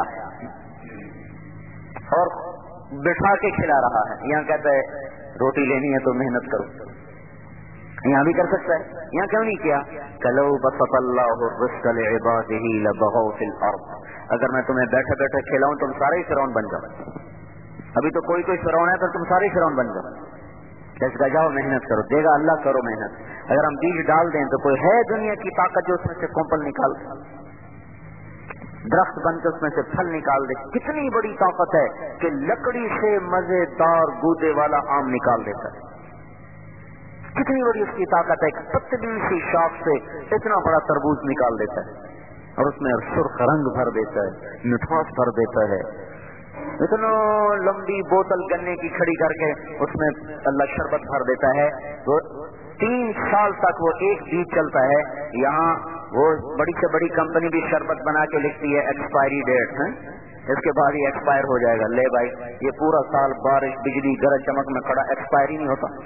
اور بٹھا کے کھلا رہا ہے. یہاں کہتا ہے روٹی لینی ہے تو محنت کرو, یہاں بھی کر سکتا ہے, یہاں کیوں نہیں کیا. کلو بسط اللہ الرزق لعباده لبغوا فی الارض. اگر میں تمہیں بیٹھے بیٹھے کھلاؤں تم سارے فرعون بن جاؤ. ابھی تو کوئی کوئی فرعون ہے تو تم سارے فرعون بن جاؤ. جس کا جاؤ محنت کرو, دے گا اللہ, کرو محنت. اگر ہم بیج ڈال دیں تو کوئی ہے دنیا کی طاقت جو اس میں سے کومپل نکال درخت بن کے اس میں سے پھل نکال دے. کتنی بڑی طاقت ہے کہ لکڑی سے مزیدار گودے والا آم نکال دیتا ہے. کتنی بڑی اس کی طاقت ہے کہ پتلی سی شاخ سے اتنا بڑا تربوز نکال دیتا ہے اور اس میں سرخ رنگ بھر دیتا ہے, مٹھاس بھر دیتا ہے. اتنا لمبی بوتل گنے کی کھڑی کر کے اس میں اللہ شربت بھر دیتا ہے. وہ تین سال تک وہ ایک بیج چلتا ہے. یہاں وہ بڑی سے بڑی کمپنی بھی شربت بنا کے لکھتی ہے ایکسپائری ڈیٹ ہے, اس کے بعد یہ ایکسپائر ہو جائے گا. لے بھائی یہ پورا سال بارش بجلی گرج چمک میں کھڑا, ایکسپائر ہی نہیں ہوتا.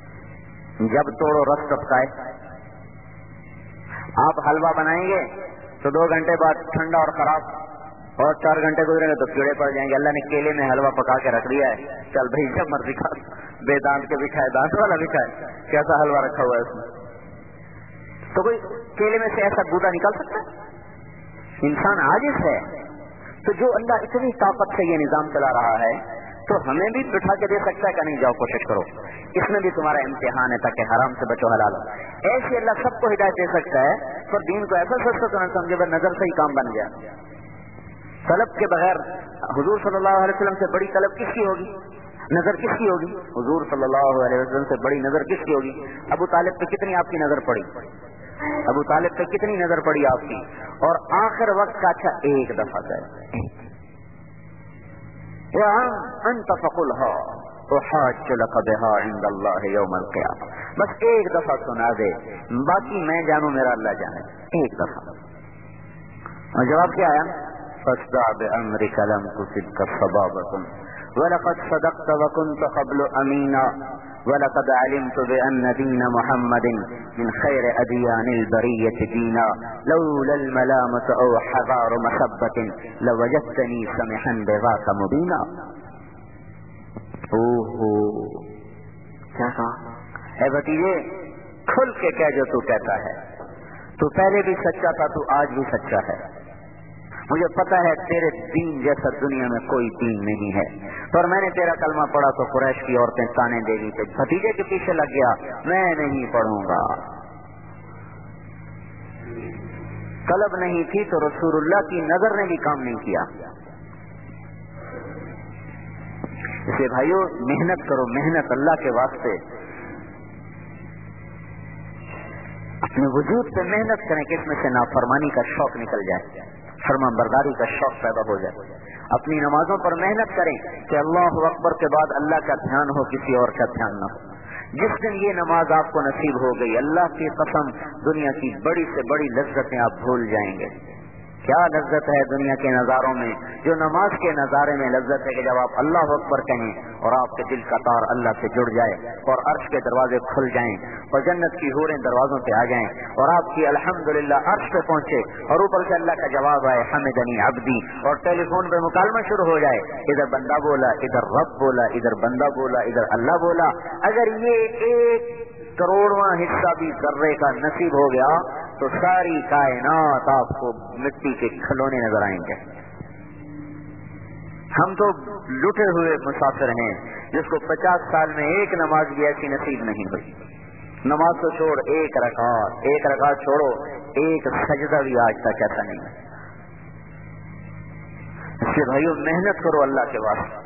جب توڑو رس ٹپکائے. آپ حلوہ بنائیں گے تو دو گھنٹے بعد ٹھنڈا اور خراب، اور چار گھنٹے گزریں گے تو کیڑے پڑ جائیں گے. اللہ نے کیلے میں حلوہ پکا کے رکھ دیا ہے، چل بھائی جب مرضی کھا، بے دانت کے بھی کھائے، دانت والا بھی کھائے، کیسا حلوہ رکھا ہوا ہے اس میں. تو کوئی کیلے میں سے ایسا گودا نکال سکتا ہے؟ انسان عاجز ہے. تو جو اللہ اتنی طاقت سے یہ نظام چلا رہا ہے تو ہمیں بھی بٹھا کے دے سکتا ہے کہ نہیں جاؤ کوشش کرو، اس میں بھی تمہارا امتحان ہے تاکہ حرام سے بچو حلال ہو. ایسے اللہ سب کو ہدایت دے سکتا ہے، پر دین کو ایسا سستا تو نہ سمجھے بس نظر سے ہی کام بن گیا. طلب کے بغیر حضور صلی اللہ علیہ وسلم سے بڑی طلب کس کی ہوگی؟ نظر کس کی ہوگی؟ حضور صلی اللہ علیہ وسلم سے بڑی نظر کس کی ہوگی؟ ابو طالب پہ کتنی آپ کی نظر پڑی؟ ابو طالب پہ کتنی نظر پڑی آپ کی؟ اور آخر وقت کا اچھا ایک دفعہ ہے انت فقلها احاج لك بها عند الله يوم القيامة، بس ایک دفعہ سنا دے، باقی میں جانوں میرا اللہ جانے. ایک دفعہ. اور جواب کیا آیا؟ فاصدع بأمرك لم تصبك صبابة ولقد صدقت وكنت قبل أمينا ولقد علمت بأن دين محمد من خير أديان البرية دينا لولا الملامة أو حذار محبة لوجدتني سمحا بذاك مبينا. اوہو کیا کہا؟ اے بھتیجے کھل کے کہہ جو تو کہتا ہے، تو پہلے بھی سچا تھا، تو آج بھی سچا ہے. مجھے پتا ہے تیرے دین جیسا دنیا میں کوئی دین نہیں ہے، پر میں نے تیرا کلمہ پڑھا تو قریش کی عورتیں تانے دے گی، تو بھتیجے کے پیچھے لگ گیا، میں نہیں پڑھوں گا. طلب نہیں تھی تو رسول اللہ کی نظر نے بھی کام نہیں کیا. اسے بھائیو محنت کرو، محنت اللہ کے واسطے، اپنے وجود پہ محنت کریں کہ اس میں سے نافرمانی کا شوق نکل جائے، فرمان برداری کا شوق پیدا ہو جائے. اپنی نمازوں پر محنت کریں کہ اللہ اکبر کے بعد اللہ کا دھیان ہو، کسی اور کا دھیان نہ ہو. جس دن یہ نماز آپ کو نصیب ہو گئی، اللہ کی قسم دنیا کی بڑی سے بڑی لذتیں آپ بھول جائیں گے. کیا لذت ہے دنیا کے نظاروں میں، جو نماز کے نظارے میں لذت ہے کہ جب آپ اللہ اکبر کہیں اور آپ کے دل کا تار اللہ سے جڑ جائے اور عرش کے دروازے کھل جائیں اور جنت کی حوریں دروازوں پہ آ جائیں اور آپ کی الحمدللہ عرش پہ پہنچے اور اوپر سے اللہ کا جواب آئے حمدنی عبدی، اور ٹیلی فون پہ مکالمہ شروع ہو جائے، ادھر بندہ بولا، ادھر رب بولا، ادھر بندہ بولا، ادھر اللہ بولا. اگر یہ ایک کروڑواں حصہ بھی ذرے کا نصیب ہو گیا تو ساری کائنات آپ کو مٹی کے کھلونے نظر آئیں گے. ہم تو لٹے ہوئے مسافر ہیں جس کو پچاس سال میں ایک نماز بھی ایسی نصیب نہیں ہوئی. نماز تو چھوڑ، ایک رکعت ایک رکعت چھوڑو، ایک سجدہ بھی آج تک ایسا نہیں ہے. اس سے بھائیو محنت کرو اللہ کے واسطے.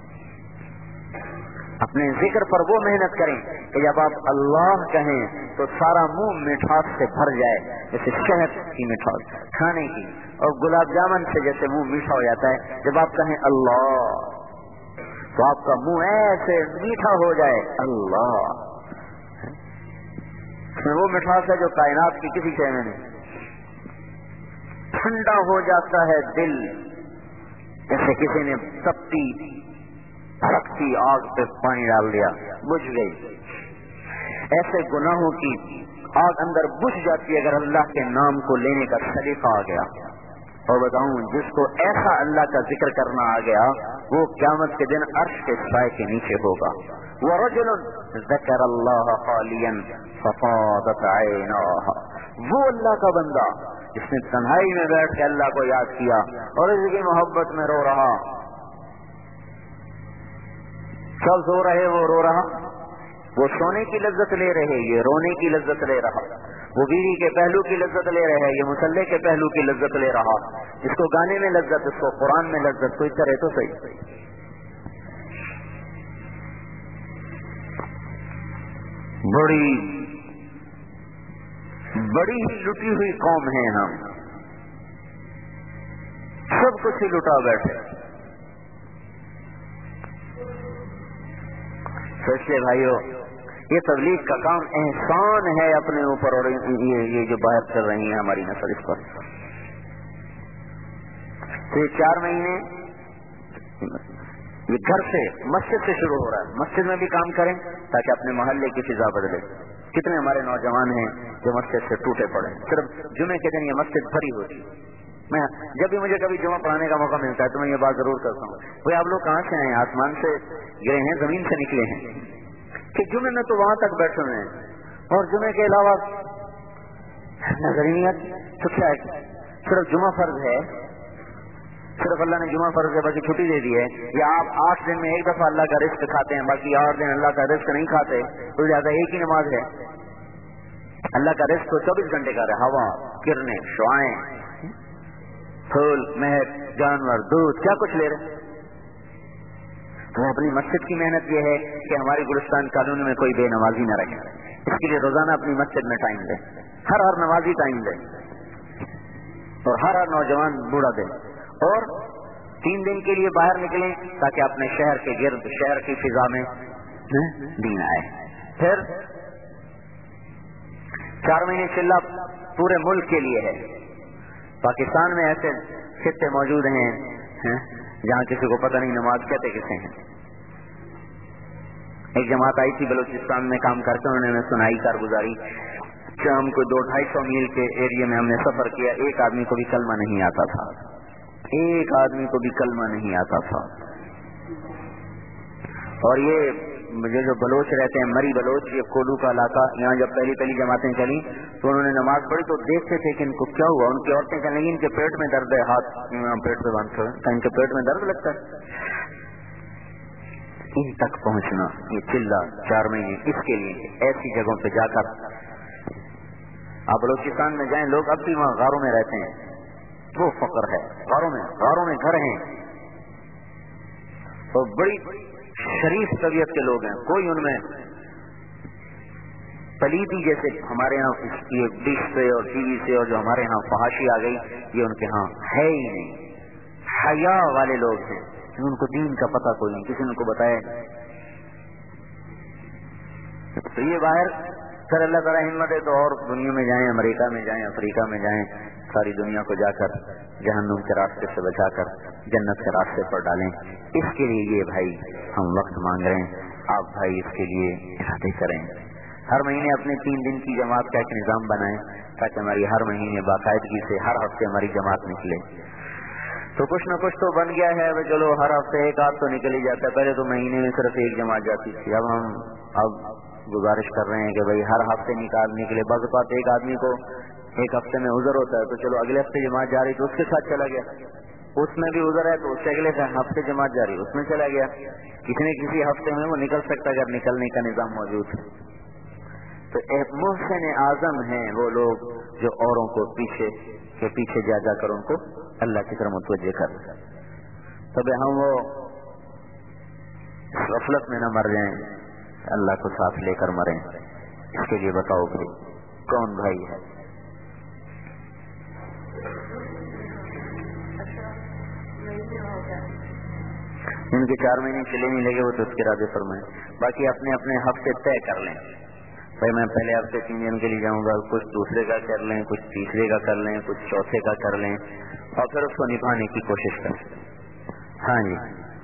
اپنے ذکر پر وہ محنت کریں کہ جب آپ اللہ کہیں تو سارا منہ مٹھاس سے بھر جائے، جیسے شہد کی مٹھاس کھانے کی، اور گلاب جامن سے جیسے منہ میٹھا ہو جاتا ہے. جب آپ کہیں اللہ تو آپ کا منہ ایسے میٹھا ہو جائے، اللہ. وہ مٹھاس ہے جو کائنات کی کسی شے میں نہیں. ٹھنڈا ہو جاتا ہے دل، جیسے کسی نے تپتی بھڑکتی آگ پہ پانی ڈال دیا، بجھ گئی. ایسے گناہوں کی آگ اندر بجھ جاتی ہے اگر اللہ کے نام کو لینے کا سلیقہ آ گیا. اور بتاؤں جس کو ایسا اللہ کا ذکر کرنا آ گیا وہ قیامت کے دن عرش کے سائے کے نیچے ہوگا. وَرَجُلٌ ذَكَرَ اللَّهَ خَالِيًا فَفَاضَتْ عَيْنَاهُ، وہ اللہ کا بندہ جس نے تنہائی میں بیٹھ کے اللہ کو یاد کیا اور اس کی محبت میں رو رہا. سب سو رہے وہ رو رہا، وہ سونے کی لذت لے رہے یہ رونے کی لذت لے رہا، وہ بیوی کے پہلو کی لذت لے رہے یہ مصلے کے پہلو کی لذت لے رہا. اس کو گانے میں لذت، اس کو قرآن میں لذت، کوئی کرے تو صحیح. بڑی بڑی ہی لٹی ہوئی قوم ہے ہم، سب کچھ ہی لٹا بیٹھے. سوچے بھائیو یہ تبلیغ کا کام احسان ہے اپنے اوپر، اور یہ یہ جو باہر چل رہی ہیں ہماری نسل اس پر. تو یہ چار مہینے یہ گھر سے مسجد سے شروع ہو رہا ہے. مسجد میں بھی کام کریں تاکہ اپنے محلے کی فضا بدلے. कितने हमारे नौजवान हैं जो मस्जिद से टूटे पड़े, सिर्फ जुमे के दिन ये मस्जिद भरी होती। मैं जब भी मुझे कभी जुमा पढ़ाने का मौका मिलता है तो मैं ये बात जरूर करता हूँ, भाई आप लोग कहाँ से आए? आसमान से गिरे हैं, जमीन से निकले हैं कि जुमे में तो वहां तक बैठे हुए हैं और जुमे के अलावा नजर ही नहीं आती। तो क्या है, सिर्फ जुमा फर्ज है, सिर्फ अल्लाह ने जुमा फर्ज है बाकी छुट्टी दे दी है, या आप आठ दिन में एक दफा अल्लाह का रिस्क खाते हैं बाकी आठ दिन अल्लाह का रिस्क नहीं खाते, तो ज्यादा एक ही नमाज है। अल्लाह का रिस्क तो चौबीस घंटे का है, हवा, किरणें, शुआएं, फूल, महक, जानवर, दूध, क्या कुछ ले रहे। तो अपनी मस्जिद की मेहनत यह है कि हमारी गुलिस्तान कॉलोनी में कोई बेनमाजी न रखे, इसके लिए रोजाना अपनी मस्जिद में टाइम दे, हर हर नमाजी टाइम दे और हर हर नौजवान बूढ़ा दे, और तीन दिन के लिए बाहर निकलें ताकि अपने शहर के गिर्द, शहर की फिजा में दीन आए। फिर चार महीने चिल्ला पूरे मुल्क के लिए है। पाकिस्तान में ऐसे खित्ते मौजूद हैं, हैं जहाँ किसी को पता नहीं नमाज कहते किसे हैं। एक जमात आई थी बलूचिस्तान में काम करके, उन्होंने सुनाई कारगुजारी, शाम को दो ढाई सौ मील के एरिया में हमने सफर किया, एक आदमी को भी कलमा नहीं आता था, एक आदमी को भी कलमा नहीं आता था। और ये जो जो बलोच रहते हैं, मरी बलोच, ये कोलू का इलाका, यहाँ जब पहली पहली जमातें चली तो उन्होंने नमाज पढ़ी तो देखते थे कि इनको क्या हुआ। उनकी औरतें कहने लगी इनके पेट में दर्द है, हाथ पेट पे बांधते हुए, इनके पेट में दर्द लगता है। इन तक पहुंचना, ये चिल्ला चार महीने इसके लिए, ऐसी जगहों पे जाकर आप बलोचिस्तान में जाएं, लोग अब भी वहां गारों में रहते हैं, वो फक्र है, गारों में गारों में घर हैं, तो बड़ी शरीफ तबीयत के लोग हैं, कोई उनमें पलीदी जैसे हमारे यहाँ ये डिश से और टीवी से और जो हमारे यहाँ फहाशी आ गई, ये उनके यहाँ है ही नहीं। हया वाले लोग हैं, उनको दीन का पता कोई नहीं, किसी ने उनको बताया। तो ये बाहर सर अल्लाह ताला हिम्मत है तो और दुनिया में जाएं, अमेरिका में जाएं, अफ्रीका में जाएं, सारी दुनिया को जाकर जहन्नुम के रास्ते से बचाकर जन्नत के रास्ते पर डालें। इसके लिए ये भाई हम वक्त मांग रहे हैं, आप भाई इसके लिए इरादे करें। हर महीने अपने तीन दिन की जमात का एक निजाम बनाएं ताकि हमारी हर महीने बाकायदगी से हर हफ्ते हमारी जमात निकले। तो कुछ न कुछ तो बन गया है, चलो हर हफ्ते एक आध तो निकल ही जाता है, पहले तो महीने में सिर्फ एक जमात जाती थी, अब हम अब गुजारिश कर रहे हैं कि भाई हर हफ्ते निकाल निकले। बस बात एक आदमी को एक हफ्ते में उजर होता है तो चलो अगले हफ्ते जमात जा रही तो उसके साथ चला गया, उसमें भी उजर है तो उससे अगले हफ्ते जमात जा रही उसमें चला गया। किसी न किसी हफ्ते में वो निकल सकता है अगर निकलने का निजाम मौजूद है। तो मुहसिन आजम हैं वो लोग जो औरों को पीछे के पीछे जा जाकर उनको अल्लाह की तरफ मुतवज्जे कर। तब हम वो गफलत में न मर जाएं, अल्लाह को साथ लेकर मरें। इसके लिए बताओ भाई कौन भाई है? इनके चार महीने चले नहीं लगे वो तो उसके इरादे फरमाएं, बाकी अपने अपने हफ्ते तय कर लें। भाई मैं पहले हफ्ते तीन दिन के लिए जाऊंगा, कुछ दूसरे का कर लें, कुछ तीसरे का कर लें, कुछ चौथे का कर लें और फिर उसको निभाने की कोशिश करें। हाँ जी,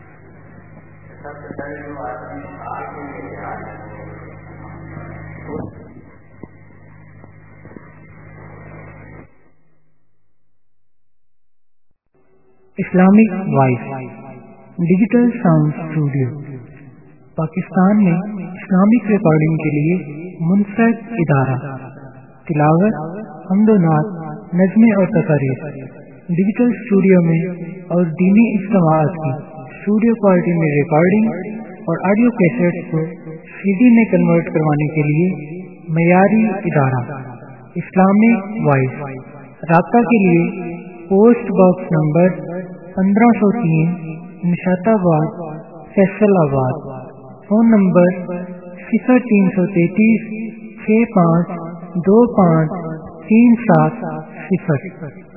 Islamic voice digital sound studio Pakistan में इस्लामिक रिकॉर्डिंग के लिए मुनफरद इदारा, तिलावत, हम्दो-नात, नज़्में और तकारीर डिजिटल स्टूडियो में और दीनी इज्तिमाअत की स्टूडियो क्वालिटी में रिकॉर्डिंग और ऑडियो कैसेट्स को सीडी में कन्वर्ट करवाने के लिए मयारी इदारा इस्लामिक वॉइस। राब्ता के लिए पोस्ट बॉक्स नंबर पंद्रह सौ तीन निशाताबाद फैसलाबाद, फोन नंबर सिफर तीन सौ तैतीस छः पाँच दो पाँच तीन सात सिफर।